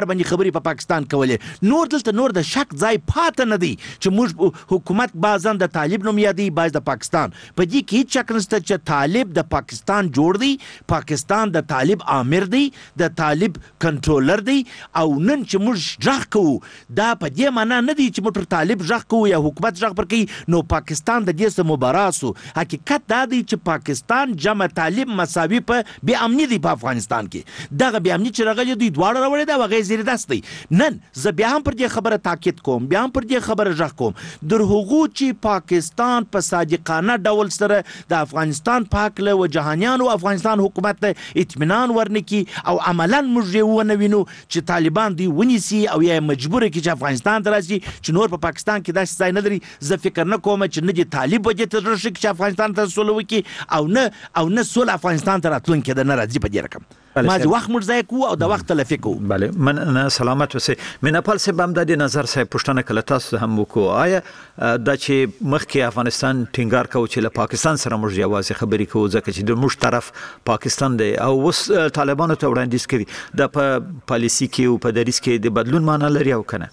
E: خبرې په پاکستان کولې. نور دلته نور د شک ځای پاته نه دی چې موږ حکومت بعضاً د طالب نوم یادوي بعض د پاکستان. په دې کې هیڅ شک نشته چې طالب د پاکستان جوړ دی، پاکستان د طالب آمر دی، د طالب کنټرولر دی. او نن چې موږ غږ کوو دا په دې معنا نه دی چې موږ پر طالب غږ کوو یا حکومت غږ پر کوي نو پاکستان د دې څخه مباراسو. حقیقت دا دی چې پاکستان جمع طالب مساوي په بې امني دی په افغانستان کې. دغه بې امني چې راغلی دوی دواړه راوړی دا هغه زیر دست دی. نن زه بیا هم پر دې خبره تاکید کوم، بیا هم پر دې خبره غږ کوم، در هغو چې پاکستان په صادقانه ډول سره د افغانستان په هکله و جهانیانو افغانستان حکومت ته اطمینان ورنکي او عملا موږ یې ونه وینو چې طالبان دوی ونیسي او یا مجبور کړي چې افغانستان ته راشي چې نور په پاکستان کې داسې ځای نه لري. زه فکر نه کوم چې نه دې طالب وجې ته راشي چې افغانستان ته سوله وکړي او نه سوله افغانستان ته راتلونکی ده نه راځي په دې رقم. ما د وخت موږ ځای کوو او د وخت تلفي کوو.
C: بله من سلامت اوسئ. میناپال صاحب هم د دې نظر صاحب پوښتنه کله تاسو هم وکړو آیا دا چې مخکې افغانستان ټینګار کوي چې له پاکستان سره موږ یوازې خبرې کوو ځکه چې د موږ طرف پاکستان دی او اوس طالبانو ته وړاندیز کوي دا په پالیسي کې او په دریځ کې د بدلون معنا لري او کنه؟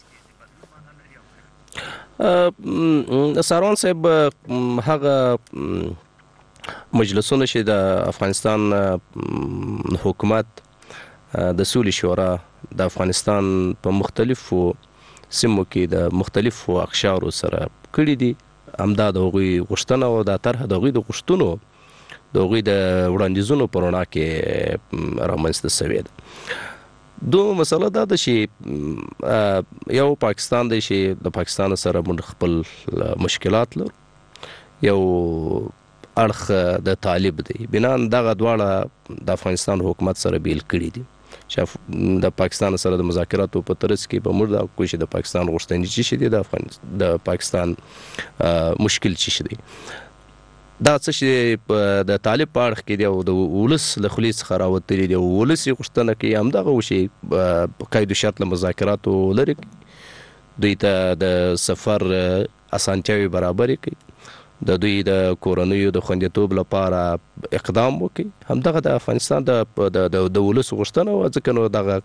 F: ساروان صاحب هغه مجلسونه چې د افغانستان حکومت د سولې شورا د افغانستان په مختلفو سیمو کې د مختلفو اقشارو سره کړي دي همدا د هغوی غوښتنه او د طرح د هغوی د غوښتنو د هغوی د وړاندیزونو په رڼا کې رامنځته شوې ده. دو مسله دا ده چې یو پاکستان دی چې د پاکستان سره موږ خپل مشکلات لرو، یو اړخ د طالب دی. بنان دغه دواړه د افغانستان حکومت سره بیل کړي دي چې د پاکستان سره د مذاکراتو په ترڅ کې به موږ دا کوشش د پاکستان غوښتنې چې شي د پاکستان مشکل چې دی دا څه چې د طالب په اړخ کې دی او د ولس له خولې څخه راوتلي دی او ولس یې غوښتنه کوي همدغه وشي په قید و شرط له مذاکراتو لري دوی ته د سفر اسانتیاوې برابرې کوي، د دوی د کورنیو د خوندیتوب لپاره اقدام وکړي. همدغه د افغانستان د ولس غوښتنه وه ځکه نو دغه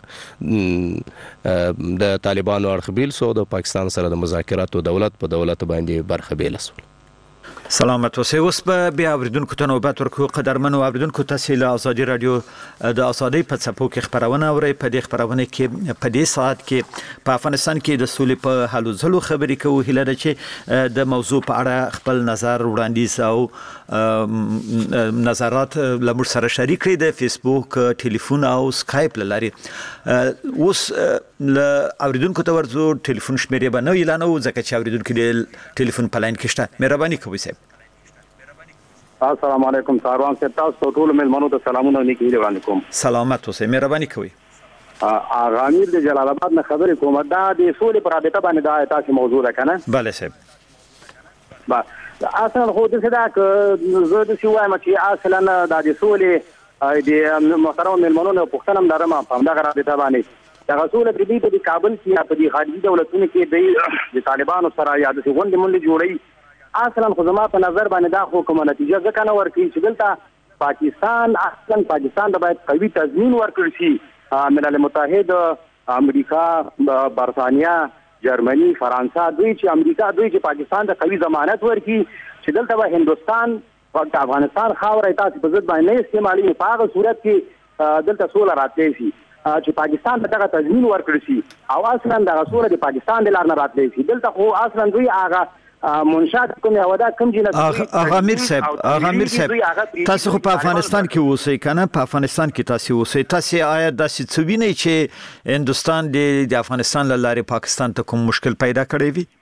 F: د طالبانو اړخ بیل سو د پاکستان سره د مذاکراتو دولت په دولت باندې برخه بیله سول.
C: سلامت اوسئ. اوس به بیا اوریدونکو ته نوبت ورکړو. قدرمنو اوریدونکو تاسو له ازادي رادیو د ازادۍ په څپو کې خبرونه اورئ. په دې خبرونه کې په دې ساعت کې په افغانستان کې د سولې په حل ځلو خبرې کوو. هیله ده چې د موضوع په اړه خپل نظر وړاندیز او نظرات له موږ سره شریک کړئ د فیسبوک، ټلیفون او سکایپ له لارې. اوس له اوریدونکو ته ورځو. ټلیفون شمیرې به نه اعلانوو ځکه چې اوریدونکو د ټلیفون په لاین کې شته. مهرباني کوئ صاحب.
L: السلام علیکم ساروان صاحب، تاسو ټول مېلمنو ته سلامونه نیکی هیله وړاندې کوم.
C: سلامت اوسئ. مهرباني کوئ.
L: آغا امیر د جلال آباد نه خبرې کوم. دا د سولې پر رابطه باندې دا تاسو موضوع ده کنه؟
C: بله صاحب.
L: اصلا خو د صدا ک زه د سی وایم چې اصلا د سولې د محترم مېلمنو نه پوښتنه لرم په همدغه رابطه باندې. دغه سولې په دې په کابل کې په دې خارجي دولتونو کې د طالبانو سره یا د غونډې منډې جوړي اصلا خو زما په نظر باندې دا خو کومه نتیجه ځکه نه ورکړي چې دلته پاکستان ته باید قوي تضمین ورکړي شي. ملل متحد، امریکا، برطانیه، جرمني، فرانسه دوی چې پاکستان ته قوي ضمانت ورکړي چې دلته به هندوستان او افغانستان خاوره تاسو په ضد باندې نه استعمالي. په هغه صورت کې دلته سوله راتلی شي چې پاکستان ته دغه تضمین ورکړي شي او اصلا دغه سوله د پاکستان د لار نه راتلی شي. دلته خو اصلا دوی هغه منشات کوم یو دا کوم جنت
C: امیر صاحب تاسو خو په افغانستان کې اوسئ کنه؟ په افغانستان کې تاسو اوسئ. تاسو آیا داسې څه وینئ چې هندوستان د افغانستان له لارې پاکستان ته کوم مشکل پیدا کړی وي؟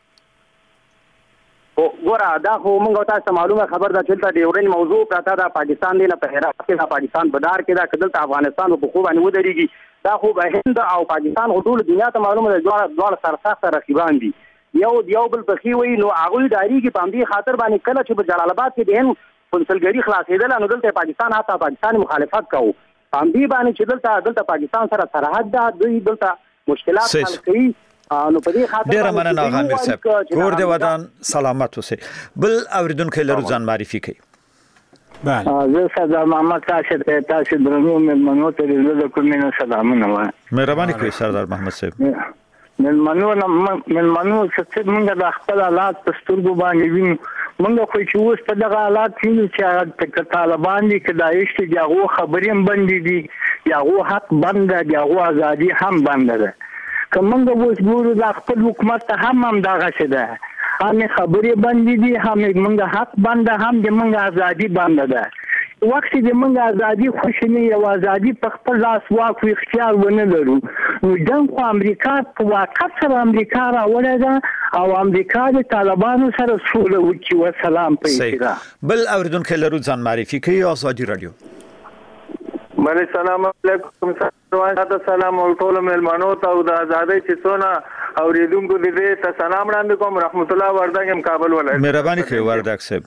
L: ګوره دا خو موږ تاسو معلومه خبر ده چې د یورین موضوع پراته ده پاکستان دی نه په هرات کې د پاکستان بدار کې دا کدل ته افغانستان په خو باندې ودرېږي. دا خو به هند او پاکستان ټول دنیا ته معلومه ده دواړه سرسخت رقیبان دي. یو بل پخې وي نو هغوی داریږي په همدې خاطر باندې کله چې په جلال آباد کې د هند کنسلګري خلاصېدله نو دلته پاکستان مخالفت کوو په همدې باندې چې دلته پاکستان سره سرحد ده دوی دلته مشکلات حل کوي. نو په دې خاطر
C: ډېره مننه آغا امیر صاحب. کور دې ودان. سلامت اوسئ. بل اوریدونکی لرو ځان معرفي کوي.
D: بله
J: زه سردار محمد تاسو درنو مېلمنو ته د کومینه سلامونه وایم.
C: مهرباني کوئ سردار محمد صاحب.
J: مېلمنو څه موږ د خپل حالات په سترګو باندې وینو. موږ خو چې اوس په دغه حالات کې چې طالبان دي کې داعش دي هغه خبرې هم بندې دي، هغه حق بند دی، هغه ازادي هم بند ده. که موږ اوس ګورو د خپل حکومت ته هم دغه څه ده، هم خبرې بندې دي، هم موږ حق بند، هم د موږ ازادي بند ده. وخت چې موږ ازادي خوشنه یو ازادي په خپل لاس واک او اختیار ونه لرو، نو جنګ خو امریکا په واقع سره امریکا راوړی ده او امریکا د طالبانو سره سوله وکړي. وسلام په اجازه.
C: بل اوریدونکو لرو ځان معرفي کوي. آزادي رادیو.
M: بله سلام علیکم. سلام ټول مېلمنو ته او د ازادۍ چې څونه اوریدونکو دې ته سلام وړاندې کوم. رحمت الله وردګ کابل ولایت.
C: مهرباني کوئ وردګ صاحب.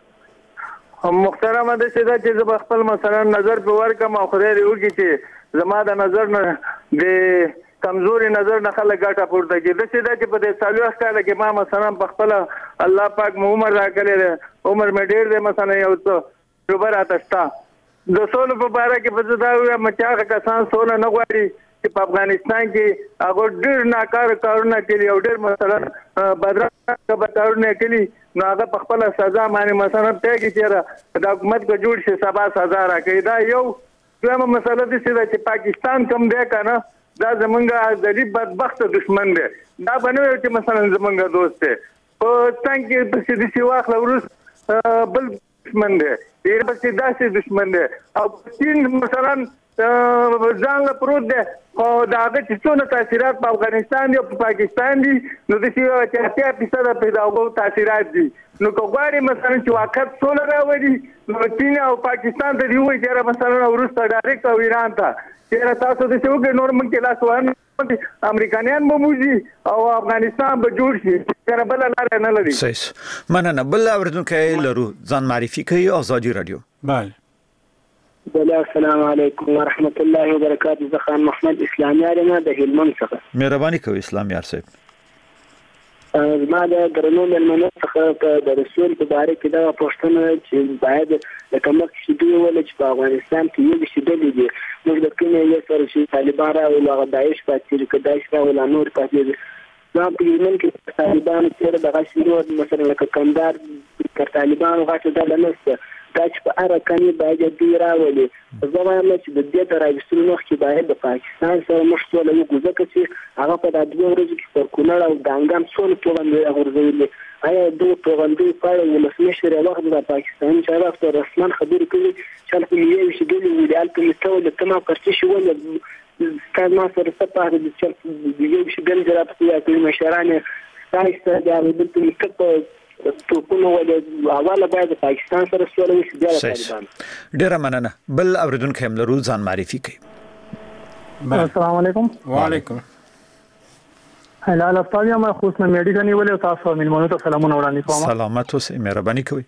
M: محترم ده چې زه خپل مثلا نظر په ورکم او خدای دې وکړي چې زما د نظر نه د کمزوري نظر نه خلک ګټه پورته کړي. د څه ده چې په دې سالو ښکاله کې ما مثلا په خپل الله پاک مو عمر راکړی دی، عمر مې ډېر دی، مثلا یو څه تجربه راته شته. د سولو په باره کې به زه دا ووایم چې هغه کسان سوله نه غواړي چې په افغانستان کې هغه ډېر ناکاره کارونه کړي او ډېر مثلا بدرنګه کارونه کړي، نو هغه په خپل سزا باندې مثلا ته کې چې د حکومت کو جوړ شي سبا سزا راکړي. دا یو دویمه مسله ده چې پاکستان کوم دی کنه، دا زمونږ ازلي بدبخت دشمن دی. دا بنوي چې مثلا زمونږ دوست دی په څنګه کې په سیدي واخله ورس بل دشمن دی، ډیر په داسې دشمن دی او چین مثلا ځان له پروت دی او دا هغه چې څونه تاثیرات په افغانستان دي او په پاکستان دي، نو د چې 80% پیداوګو تاثیرات دي. نو که غواړي مثلا چې واقعیت سوله راوړي، نو چین او پاکستان ته دی وایي چې مثلا وروسته ډایرکټ او ایران ته چې تاسو د څه وګړي نور مونږ کې لاس وانه امریکایان به موزي او افغانستان به جوړ شي، کنه بل لار نه لري.
C: صحیح. مننه. بل اوریدونکو لرو ځان معرفي کوي. آزادي رادیو.
D: بله
N: السلام علیکم ورحمت الله وبرکاته. زه خان محمد اسلامي ارمه د هلمند څخه.
C: مهرباني کوئ اسلامي صاحب.
N: ما د درنو مېلمنو څخه د رسول په باره کې دا پوښتنه چې باید د کومک شي دوی ول چې په افغانستان کې یو شي د دې موږ د کومې یو سره چې طالبان او هغه داعش پاتې کې داعش او نور پاتې دا په یمن کې طالبان چې دغه شی مثلا لکه کندهار کې طالبان غاټه ده لنسته دا چې په اړه کني باید دوی راولي. زه وایم چې د دې تر راوستلو مخکې باید د پاکستان سره مشوره وکړو ځکه چې هغه په د دوه ورځو کې پر کونړ او ګانګام څول توغندې غورځولې. آیا دوی توغندې په ولسمشر وخت د پاکستان چې راځي رسمن خبرې کوي چې په یوه شي د ویډیال په مستوى د تمام کړتي شو ول ستاسو ما سره څه په دې چې یو شي ګل جرات کوي مشرانه تاسو د دې په توپونه ولې حواله باید پاکستان سره سره وشي بیا طالبان.
C: ډیره مننه. بل اوریدونکو هم لرو ځان معرفي کوي.
O: السلام علیکم.
D: وعلیکم.
O: هلال استادیا ما خو اسمه میډی غنی ولې تاسو مېلمنو ته سلامونه وړاندې کوم.
C: سلامت اوسئ. مهرباني کوئ.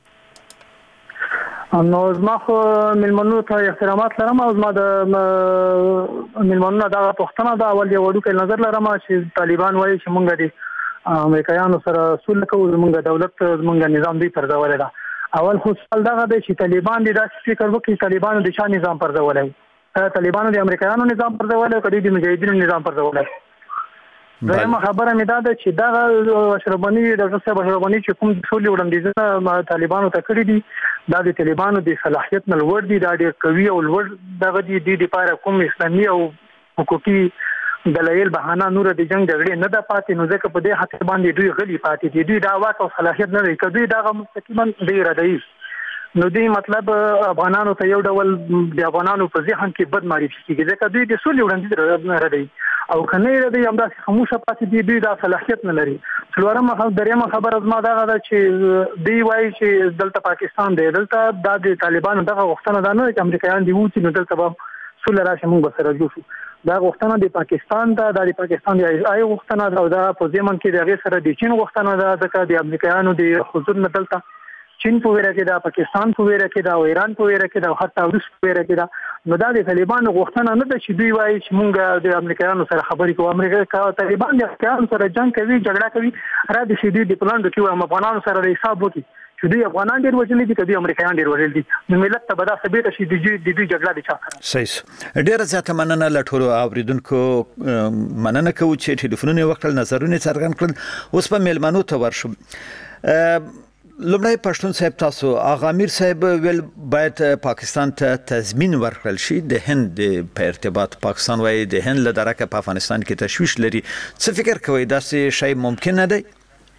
O: نو زما خو مېلمنو ته احترامات لرم او زما د مېلمنو دا پوښتنه دا اول یو وړوکی نظر لرم چې طالبان وایي چې مونږ دي امریکایانو سره سوله کوو، زمونږ دولت زمونږ نظام دی پرځولی ده. اول خو سوال دغه دی چې طالبان دې داسې فکر وکړي طالبانو د چا نظام پرځولی، طالبانو د امریکایانو نظام پرځولی او که د مجاهدینو نظام پرځولی. دویمه خبره مې دا ده چې دغه اشرف غني ډاکټر صاحب اشرف غني چې کوم سولې وړاندیزونه طالبانو ته کړي دي دا د طالبانو د صلاحیت نه لوړ دي، دا ډېر قوي او لوړ دغه دي. د لپاره کوم اسلامي او حقوقي دلایل بهانه نور د جنگ جګړې نه ده پاتې، نو ځکه په دې حق باندې دوی غلي پاتې دي. دوی دا واک او صلاحیت نه لري، که دوی دغه مستقیما د ارادي نو دوی مطلب افغانانو ته یو ډول د افغانانو په ذهن کې بد معرفي کیږي ځکه دوی د سولې وړاندیز نه ردي او کنه ردي همداسې خاموشه پاتې دي، دوی دا صلاحیت نه لري. څلورمه دریمه خبره زما دا ده چې دوی وایي چې دلته پاکستان دی، دلته د طالبانو دغه غوښتنه ده نه چې امریکایان دی ووتي نو دلته به سوله راشي موږ به سره جوړ شو. دا غوښتنه د پاکستان ده، د پاکستان د آی غوښتنه ده او دا په ځمن کې د هغې سره د چین غوښتنه ده ځکه د امریکایانو د حضور نه دلته چین په ویره کې ده، پاکستان په ویره کې ده او ایران په ویره کې ده او حتی روس په ویره کې ده. نو دا د طالبانو غوښتنه نه ده چې دوی وایي چې موږ د امریکایانو سره خبرې کوو. امریکا طالبان د امریکایانو سره جنګ کوي، جګړه کوي، را دي چې دوی د پلان د کیو افغانانو سره د حساب وکړي چې چې دوی افغانان ډېر وژلي دي که دوی امریکایان ډېر وژلي دي نو ملت ته به دا ثابته شي د دوی جګړه د چا سره.
C: صحیح. ډېره زیاته مننه له ټولو اوریدونکو مننه کوو چې ټلیفونونه وکړل نظرونه څرګند کړل. اوس په میلمنو ته ورشم. لومړی پښتون صاحب تاسو آغا امیر صاحب ویل باید پاکستان ته تضمین ورکړل شي د هند په ارتباط. پاکستان وايي د هند له درکه په افغانستان کې تشویش لري. څه فکر کوئ داسې شی ممکن نه دی؟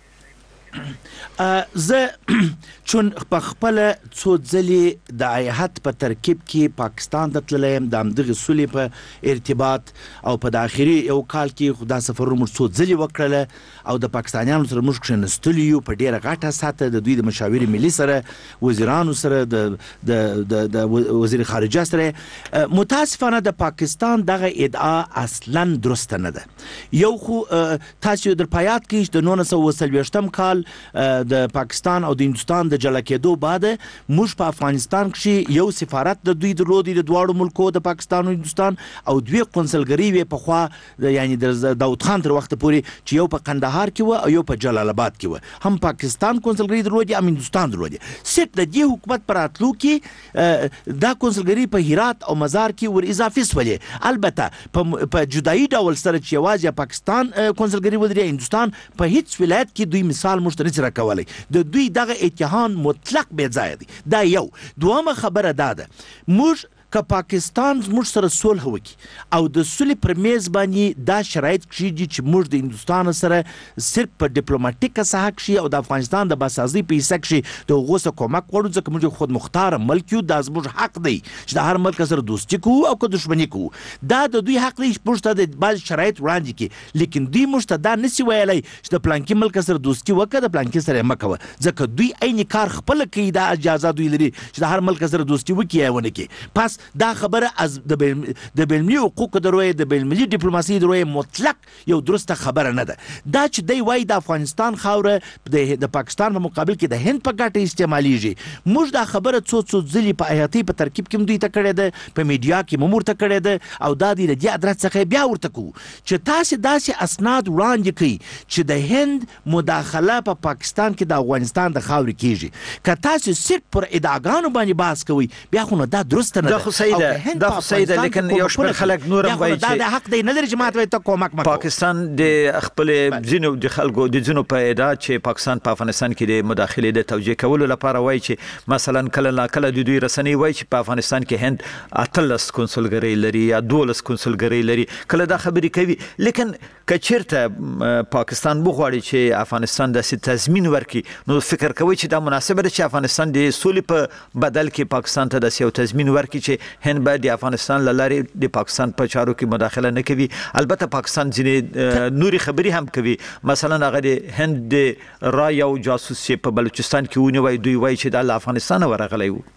E: زه چون په خپل څو ځلې د هیئت په ترکیب کې پاکستان ته تللی یم د همدغې سولې په ارتباط او په د آخري یو کال کې خو دا سفرونه موږ څو ځلې وکړله او د پاکستانیانو سره موږ کښېنستلي یو په ډېره غټه سطحه د دوی د مشاور ملي سره وزیرانو سره د وزیر خارجه سره. متاسفانه د پاکستان دغه ادعا اصلا درسته نه ده. یو خو تاسو در پایات کې د 1940 کال د پاکستان او د هندوستان د جلا کېدو بعد موږ په افغانستان کې یو سفارت د دوی درلودي د دواړو ملکو د پاکستان او هندوستان او دوی قونسلګري وي په خوا یعنی د داود خان تر وخت پورې چې یو په قندهار کې و او یو په جلال آباد کې و. هم پاکستان قونسلګري درلودي هم هندوستان درلودي. صرف د دې حکومت پر راتلو کې دا قونسلګري په هرات او مزار کې ور اضافي سولې. البته په جدایي ډول سره چې یوازې پاکستان قونسلګري ودرې هندوستان په هیڅ ولایت کې دوی مثال مشترک راکولای. د دوی دغه اتحاد مطلق بې ځایه دی. دا یو. دویمه خبره دا ده موږ که پاکستان موږ سره صلح وکړي او د صلح پر میز باندې دا شرایط کېږي چې موږ د هندوستان سره صرف په ډیپلوماټیکه ساحه کې او د افغانستان د باسازۍ په حصه کې د هغو څخه کومک غواړو ځکه موږ خود مختاره ملک یو. دا زموږ حق دی چې د هر ملک سره دوستي کوو او که دښمني کوو. دا د دوی حق دی چې موږ ته د بعض شرایط وړاندې کړي. لیکن دوی موږ ته دا نشي ویلی چې د پلانکي ملک سره دوستي وکړه د پلانکي سره یې مه کوه ځکه دوی عین کار خپله کوي. دا اجازه دوی لري چې د هر ملک سره دوستي وکړي یا ونه کړي. پس دا خبره از د بینالمللي حقوقو د رویې د بینالمللي ډیپلوماسۍ د رویې مطلق یو درسته خبره نه ده. دا چې دی وایي د افغانستان خاوره د پاکستان په مقابل کې د هند په ګټه استعمالیږي. موږ دا خبره څو ځلې په حیاتي په ترکیب کې دوی ته کړې ده په میډیا کې مو ورته کړې ده او دا د دې ادرس څخه بیا ورته کوو چې تاسې داسې اسناد وړاندې کړئ چې د هند مداخله په پاکستان کې د افغانستان د خاورې کېږي. که تاسې صرف پر ادعاګانو باندې بحث کوئ بیا خو نو دا درسته نه ده.
C: دا خو صحیح ده لیکن یو شمېر خلک نور هم وایي
E: چې دا حق دی نه لري چې ماته ته کومک مکو.
C: پاکستان د خپل ځینو د خلکو د ځینو په ادعا چې پاکستان په افغانستان کې د مداخلې د توجیه کولو لپاره وایي چې مثلا کله د دوی رسنۍ وایي چې په افغانستان کې هند 18 کنسولګرۍ لري یا 12 کنسولګرۍ لري. کله دا خبرې کوي لیکن که چیرته پاکستان وغواړي چې افغانستان داسې تضمین ورکړي نو فکر کوي چې دا مناسبه ده چې افغانستان د سولې په بدل کې پاکستان ته داسې یو تضمین ورکړي چې هند به د افغانستان له لارې د پاکستان په چارو کې مداخله نه کوي. البته پاکستان ځینې نوري خبرې هم کوي. مثلا هغه د هند د را یو جاسوس چې په بلوچستان کې ونیوی دوی وایي چې دا له افغانستانه ورغلی و.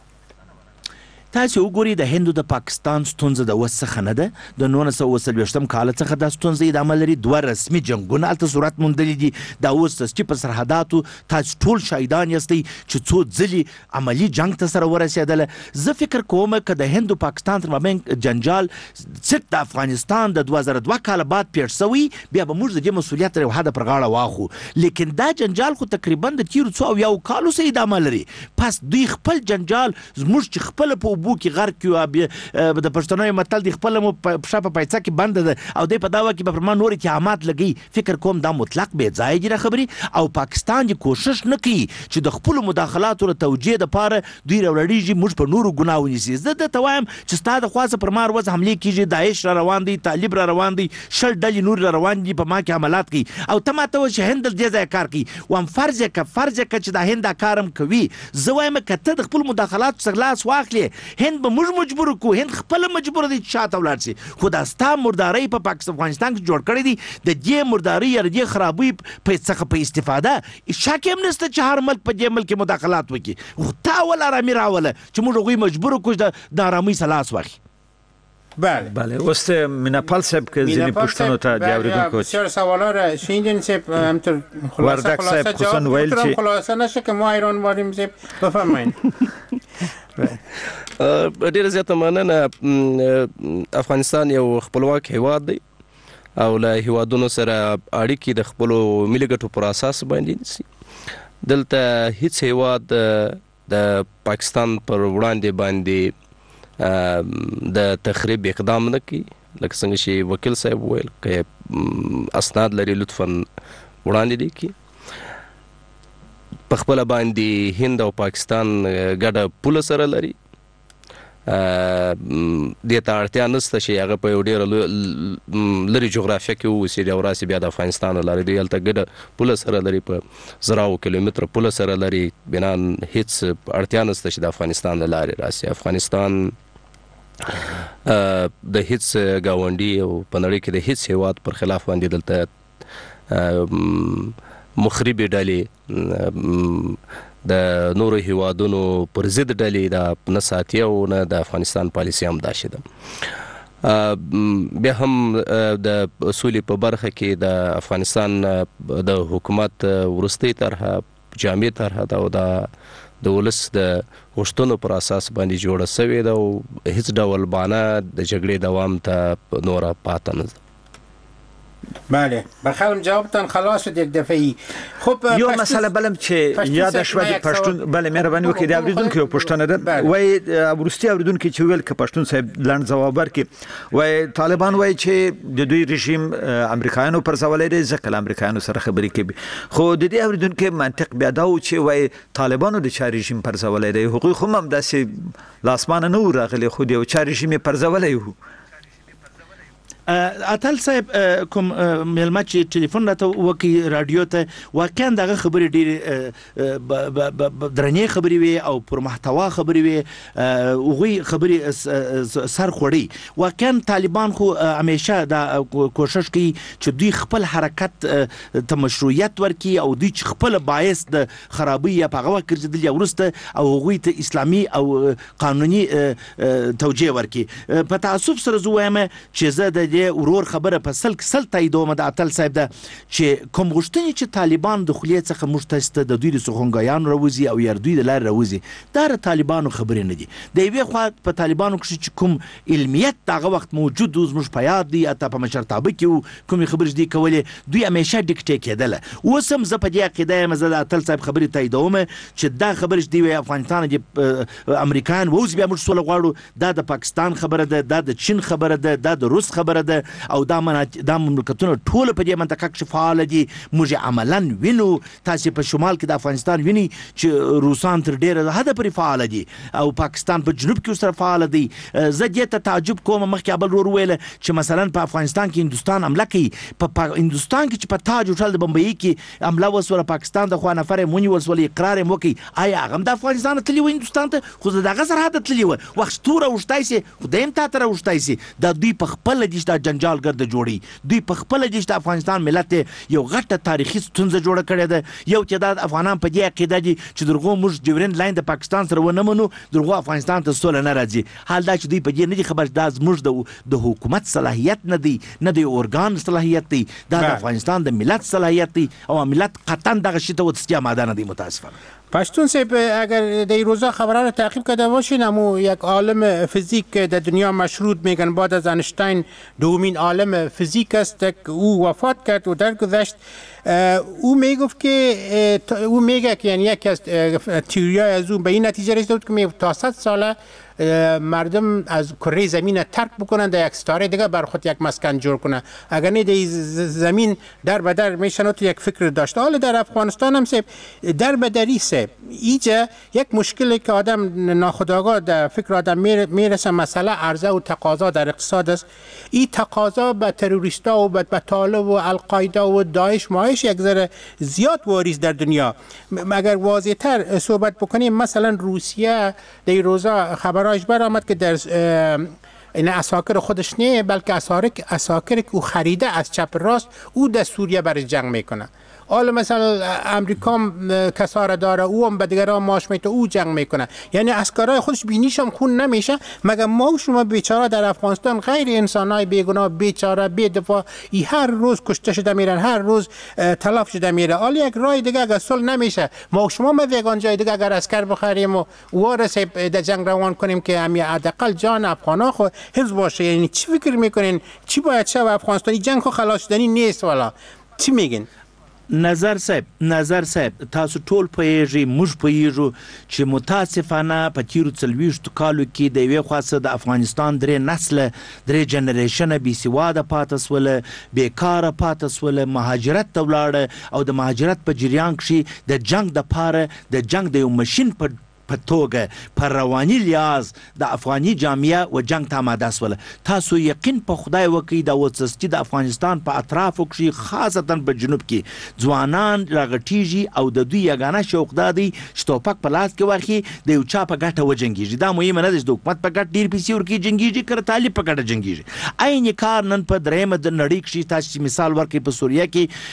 E: تاسو وګورئ د هند د پاکستان ستونزه د اوس څخه نه ده. د 1940 کال څخه د ستونزې ادامه لري. دوه رسمي جنګونه هلته صورت موندلي دي. دا اوس چې په سرحداتو تاسو ټول شهیدان یاستئ چې څو ځلې عملي جنګ ته سره ورسېدله. زه فکر کوم که د هند او پاکستان تر مابین جنجال صرف د افغانستان د 2002 کال بعد پیښ شوی بیا به موږ د دې مسؤلیت تر یو حده پر غاړه واخلو. لیکن دا جنجال خو تقریبا د تیرو څو اویاو کالو څخه ادامه لري. پس دوی خپل جنجال زموږ چې خپل په بو کې غر کې د پښتنو متل د خپل مو پښه په پیڅه کې بند ده او د په داوا کې په نور اتهامات لګي. فکر کوم دا مطلق بې ځای دي خبرې او پاکستان دې کوشش نه کوي چې د خپل مداخلاتو له توجیه د پاره دوی راوړيږي موږ په نورو ګناه ونیسي. زه د توایم چې ستاسو خاصه پر مار وځ حمله کیږي داعش را روان دي طالب را روان دي شل ډلې نور را روان دي په ما کې عملات کوي او ته ماته چې هند دې ځای کار کوي وام فرض کې چې دا هند کارم کوي. زه وایم کته د خپل مداخلات څخه لاس واخلي هند موږ مجبور کو هند خپل مجبور دي شاته ولاړ شي. خو دا ستا مرداري په پاکستان افغانستان کې جوړ کړی دي د دې مرداري یا د خرابوي په څخه په استفاده شک هم نشته چې هر ملک په دې ملک مداخلات وکړي. خو تا ول آرامي راوله چې موږ غوي مجبور کو د آرامي سلاس واخلي.
C: بله اوس میناپال صاحب که ځینې پوښتنو ته د اورېدونکو
D: بسیار سوالا را شنیدین صاحب همطور خلاصه جواب میتونم خلاصه نشه که ما ایران باریم صاحب بفرمایید.
F: ډیره زیاته مننه. افغانستان یو خپلواک هیواد دی او له هیوادونو سره اړیکې د خپلو ملي ګټو پر اساس باندې نيسي. دلته هیڅ هیواد د پاکستان پر وړاندې باندې د تخریب اقدام نه کوي، لکه څنګه چې وکیل صاحب ویل که اسناد لري لطفا وړاندې دي کی. په خپل باندې هند او پاکستان ګډه پوله سره لري، دې ته اړتیا نشته چې هغه په یو ډېره لرې جغرافیه کې واوسي او راسي بیا د افغانستان له لارې دوی هلته ګډه پوله سره لري، په زراو کیلومتره پوله سره لري، بنان هیڅ اړتیا نشته چې د افغانستان له لارې راسي. افغانستان د هیڅ ګاونډي او په نړۍ کې د هیڅ هیواد پر خلاف باندې دلته مخربي ډلې د نورو هیوادونو پر ضد ډلې دا نه ساتي او نه د افغانستان پالیسي هم داسې ده. بیا هم د سولې په برخه کې د افغانستان د حکومت وروستۍ طرحه جامع طرحه ده او د ولس د غوښتنو پر اساس باندې جوړه سوې ده او هیڅ ډول بانه د جګړې دوام ته نوره پاته نه ده.
D: بله بخیرم جوابتان خلاص شد یک دفعی. خب
C: یو مسئله بلم چې یاد شوه د پښتون بله مهرباني وکړئ د اوریدونکو یو پوښتنه ده، وایي وروستي اوریدونکو چې ویل که پښتون صاحب لنډ ځواب ورکړي، وایي طالبان وایي چې د دوی رژیم امریکایانو پرځولی دی ځکه له امریکایانو سره خبرې کوي، خو د دې اوریدونکو منطق بیا دا و چې وایي طالبانو د چا رژیم پرځولی دی، هغوی خو هم داسې له اسمانه نه و راغلی خو د یو چا رژیم یې پرځولی و.
E: اتل صاحب کوم ملما چې ټلیفون راته وکي رادیو ته واقعا دغه خبرې ډېرې درنې خبرې وي او پر محتوا خبرې وي، هغوی خبرې سر خوړي. واقعا طالبان خو همیشه دا کوشش کوي چې دوی خپل حرکت ته مشروعیت ورکړي او دوی چې خپل باعث د خرابۍ یا په هغه وخت ګرځېدل یا وروسته او هغوی ته اسلامي او قانوني توجیه ورکړي. په تعصب سره زه وایم چې زه د ورور خبره په سل تاییدوم د اتل صاحب ده چې کوم غوښتنې چې طالبان د خولې څخه موږ تاسو ته د دوی د سخنګایانو راوځي او یا دوی د لارې راوځي دا د طالبانو خبرې نه دي. د یوې خوا په طالبانو کې چې کوم علمیت دغه وخت موجود و زموږ په یاد دی، حتی په مشرتابه کې کومې خبرې دي کولې دوی همیشه ډیکټې کېدله. اوس هم زه په دې عقیده یم، زه د اتل صاحب خبرې تاییدوم چې دا خبرې چې دوی افغانستان کې امریکایان ووځي بیا موږ سوله غواړو، دا د پاکستان خبره ده، دا د چین خبره ده، دا د روس خبره ده او دا مملکتونه ټول په دې منطقه کې فعال دي. موږ عملاً وینو، تاسو په شمال کې د افغانستان ویني چې روسان تر ډیره حده پورې فعال دي او پاکستان په جنوب کې سره فعال دي. زه دې ته تعجب کوم مخکې ابل ور ویل چې مثلا په افغانستان کې هندوستان حمله کوي، په هندوستان کې چې په تاج هوټل د بمبئی کې حمله وسوله پاکستان د خوا نفر مونږ ورسول اقرار یې وکړي، آیا هغه د افغانستان تللی و هندوستان ته خو دغه سرحد تللی و وخت تور اوشتای سي خدایم تا تر اوشتای سي د دوی په خپل د جنجال ګرد جوړي، دوی په خپل د افغانستان ملت یو غټه تاریخي ستونزه جوړه کړې ده. یو تعداد افغانان په دې عقیده دي چې درغو موږ ډیورند لاین د پاکستان سره ونه منو، درغو افغانستان ته سوله نه راځي. حال دا چې دوی په دې نه دي خبر دا زموږ د حکومت صلاحیت نه دی، نه د اورګان صلاحیت دی، دا د افغانستان د ملت صلاحیت دی او ملت قطعا دغه شی ته وتستیا ماده نه دی. متاسفانه
D: پشتون صاحب اگر در این روزا خبرها رو تعقیب کرده باشین، اما یک عالم فیزیک در دنیا مشهود میگن بعد از اینشتین دومین عالم فیزیک است که او وفات کرد و درگذشت. او میگفت که او میگه که یعنی یکی از تئوری‌های از اون به این نتیجه رسید که تا 100 ساله مردم از کره زمین ترک بکنن در یک ستاره دیگه بر خود یک مسکن جور کنن، اگر نه در زمین در به در میشن تو یک فکر داشته. حالا در افغانستان هم سب در به دری سب اینجا یک مشکلی که آدم ناخودآگاه در فکر آدم میرسه، مسئله عرضه و تقاضا در اقتصاد است. این تقاضا به تروریستا و به طالب و القاعده و داعش ماهش یک ذره زیاد واریز در دنیا. اگر واضح تر صحبت بکنیم مثلا روسیه در روزا خبراش برآمد که در این اساکر خودش نه بلکه اساکر که او خریده از چپ راست او در سوریه برای جنگ میکنه. حالا مثلا امریکا کساره داره، او هم به دیگران ماش میده، او جنگ میکنه. یعنی اسکرای خودش بینیش هم خون نمیشه، مگر ما و شما بیچاره در افغانستان غیر انسانای بیگناه بیچاره بی دفاع هر روز کشته شده میرن، هر روز تلف شده میره. حالا یک راه دیگه اگر صلح نمیشه ما و شما میگن جای دیگه اگر اسکر بخریم و وارث در جنگ روان کنیم که همی حداقل جان افغانا خو حفظ باشه. یعنی چی فکر میکنین چی باید شه افغانستانی جنگ خو خلاص شدنی نیست؟ والا چی میگین؟
E: نظر صاحب تاسو ټول پوهیږئ موږ پوهیږو چې متاسفانه په تیرو 40 کالو کې د یوې خوا د افغانستان 3 نسله 3 جنریشنه بې سواده پاتې سوله بیکاره پاتې سوله مهاجرت ته ولاړه او د مهاجرت په جریان کې د جنگ د پاره د جنگ د یو ماشین په توګه پر رواني لحاظ د افغاني جامعه و جنگ ته آماده سوله. تاسو یقین په خدای وکړئ د وسستی د افغانستان په اطرافو کې خاصتا په جنوب کې ځوانان راغټیږي او د دوی یګانه شوق دا دی چې توپک په لاس کې واخلي د یو چا په ګټه وجنګیږي. دا مهمه نه ده چې د حکومت په ګټه ډیر پیسې ورکړي جنګیږي که طالب په ګټه جنګیږي. عین کار نن په درېیمه د نړۍ کې تاسو مثال ورکړئ په سوریه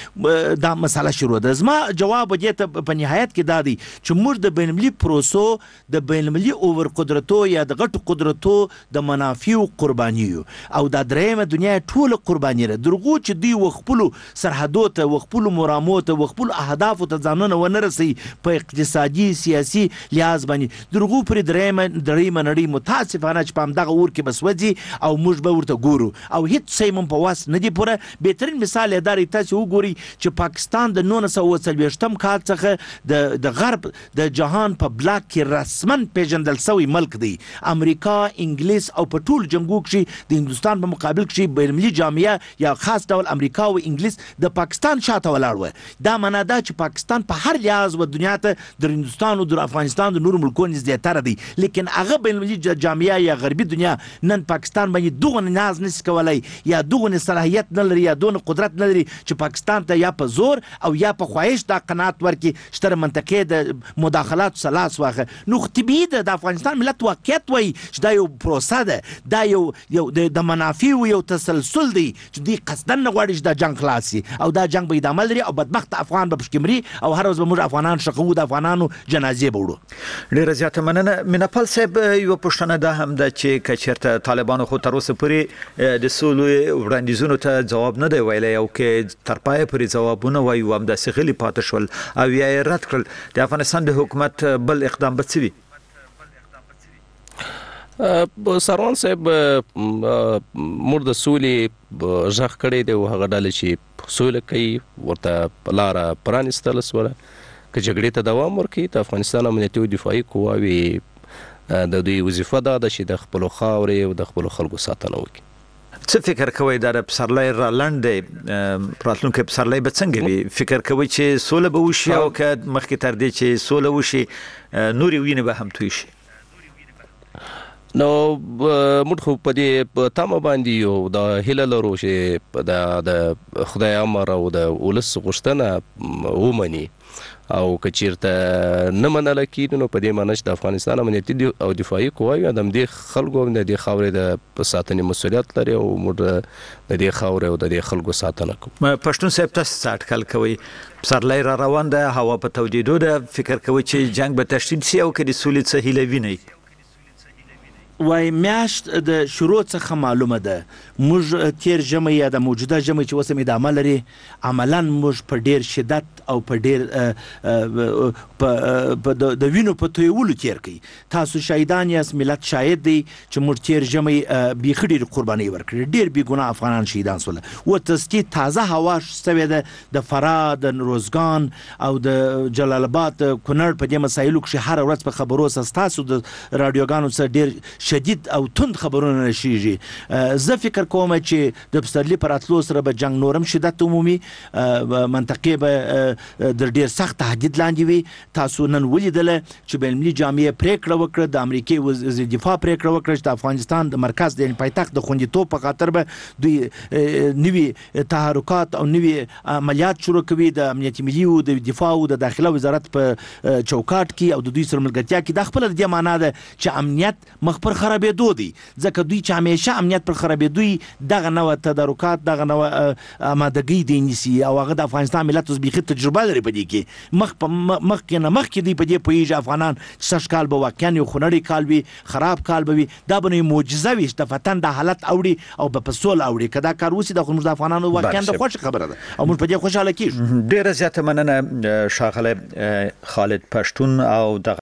E: کې دا مسله شروع ده. زما جواب دې ته په نهایت کې دا دی چې موږ د بینالمللي پروسو د بینالمللي اوور قدرتو یا د غټو قدرتو د منافعو قربانیو او د درېیمه دنیا ټول قرباني ده. درغو چې دوی وخپلو سرحدو ته وخپلو مرامو ته وخپلو اهدافو ته ځانونه ونه رسي په اقتصادي سیاسي لحاظ باندې درغو پر درېیمه نړۍ متاسفانه چې په همدغه اور کې بس وځي او موږ به ورته ګورو او هیڅ شی مون په واس نه دی پوره. بهترین مثال یې دا تاسو وګورئ چې پاکستان د 1940 کال څخه د غرب د جهان په بلاک کې رسمن پیژندل شوی ملک دی. امریکا انګلیس او په ټول جنگو کې د هندستان په مقابل کې بینالمللي جامعه یا خاص ډول امریکا او انګلیس د پاکستان شاته ولاړ و. دا معنا ده چې پاکستان په هر لحاظ و دنیا ته د هندستان او د افغانستان د نورو ملکونو زیاتره دی لیکن هغه بینالمللي جامعه یا غربي دنیا نن پاکستان باندې دغه ناز نشي کولای یا دغه صلاحیت نه لري یا دغه قدرت نه لري چې پاکستان ته یا په زور او یا په خواهش دا قناعت ورکړي شتره منطقې د مداخلات سلاس واخه. نو طبیعي ده د افغانستان ملت واقعیت وایي چې دا یو پروسه ده دا یو د منافعو یو تسلسل دی چې دوی قصدن نه غواړي چې دا جنګ خلاص شي او دا جنګ به ادامه لري او بدبخت افغان به پکې مري او هر ورځ به موږ افغانان شقو د افغانانو جنازې به وړو.
C: ډیره زیاته مننه. میناپال صاحب یو پوښتنه ده هم ده چې کچرته طالبانو خو تر اوسه پورې د سولو وړاندیزونو ته جواب نه دی ویلی او کې تر پایه پورې ځوابونه وایي او همداسې غلي پاتې شول او یا یې رد کړل. د افغانستان د حکومت بل اقدام به څه وي؟
F: سروان صاحب موږ د سولې غږ کړی دی او هغه ډلې چې سوله کوي ورته لاره پرانیستل سوله که جګړې ته دوام ورکړي د افغانستان امنیتي او دفاعي قواوې د دوی وظیفه دا ده چې د خپلو خاورې او د خپلو خلکو ساتنه وکړي.
C: څه فکر کوئ دا د پسرلی را لنډ دی راتلونکی پسرلی به څنګه وي؟ فکر کوئ چې سوله به وشي او که مخکې تر دې چې سوله وشي نورې وینې به هم توی شي؟
F: نو موږ خو په دې تمه باندې یو د هیله لرو چې د خدای امر او د ولس غوښتنه ومني او که چیرته نه منله کېږي نو په دې معنی چې د افغانستان امنیتي او دفاعي قواوې د همدې خلکو د دې خاورې د ساتنې مسؤلیت لري او موږ د دې خاورې او د دې خلکو ساتنه کوو.
C: پښتون صاحب تاسو څه اټکل کوئ؟ پسرلی را روان ده، هوا په تودېدو ده، فکر کوئ چې جنګ به تشدید شي او که د سولې څه هیله وینئ؟
E: وای میاشت د شروع څخه معلومه ده موږ تیر ژمی یا د موجوده ژمی چې اوس هم ادامه لري عملا موږ په ډیر شدت او په ډیر د وینو په تویولو تیر کوي. تاسو شهیدان یاست، ملت شاهد دی چې موږ تیر ژمی بیخي ډیر قرباني ورکړي، ډیر بې ګناه افغانان شهیدان سول. وتسکی تازه هوا شوې ده د فراه، د روزګان او د جلال آباد، کونړ په دې مسایلو کې هر ورځ په خبرو تاسو د رادیوګانو سره ډیر شدید او تند خبرونه نشيږي. زه فکر کوم چې د پسرلی پر اتلو سره به جنگ نورم شدت عمومي منطقې به د ډیر سخت تهدید لاندې وي. تاسو نن ولیدل چې بینالمللي جامعه پریکړه وکړه، د امریکای وزیر دفاع پریکړه وکړه چې د افغانستان د مرکز د پایتخت د خوندیتوب په خاطر به دوی نوي تحرکات او نوي عملیات شروع کوي د امنیت ملي او د دفاع او د داخله وزارت په چوکاټ کې او د دوی سره ملګرتیا کې د خپل د معنا ده چې امنیت مخ پر خرابېدو دی، ځکه دوی چې همیشه امنیت پر خرابېدو دغه نوع تدارکات دغه نوع آمادګي دی نیسي او هغه د افغانستان ملت اوس بیخي تجربه لري په دې کې. مخکې دوی په دې پوهېږي افغانان چې سږ کال به واقعا یو خونړی کال وي، خراب کال به وي، دا به نو معجزه وي چې دفتن د حالت اوړي او به په سوله اوړي. که دا کار وسي د موږ د افغانانو واقعا د خوښ خبره ده او موږ په دې خوشحاله کېږو.
C: ډېره زیاته مننه ښاغلی خالد پښتون او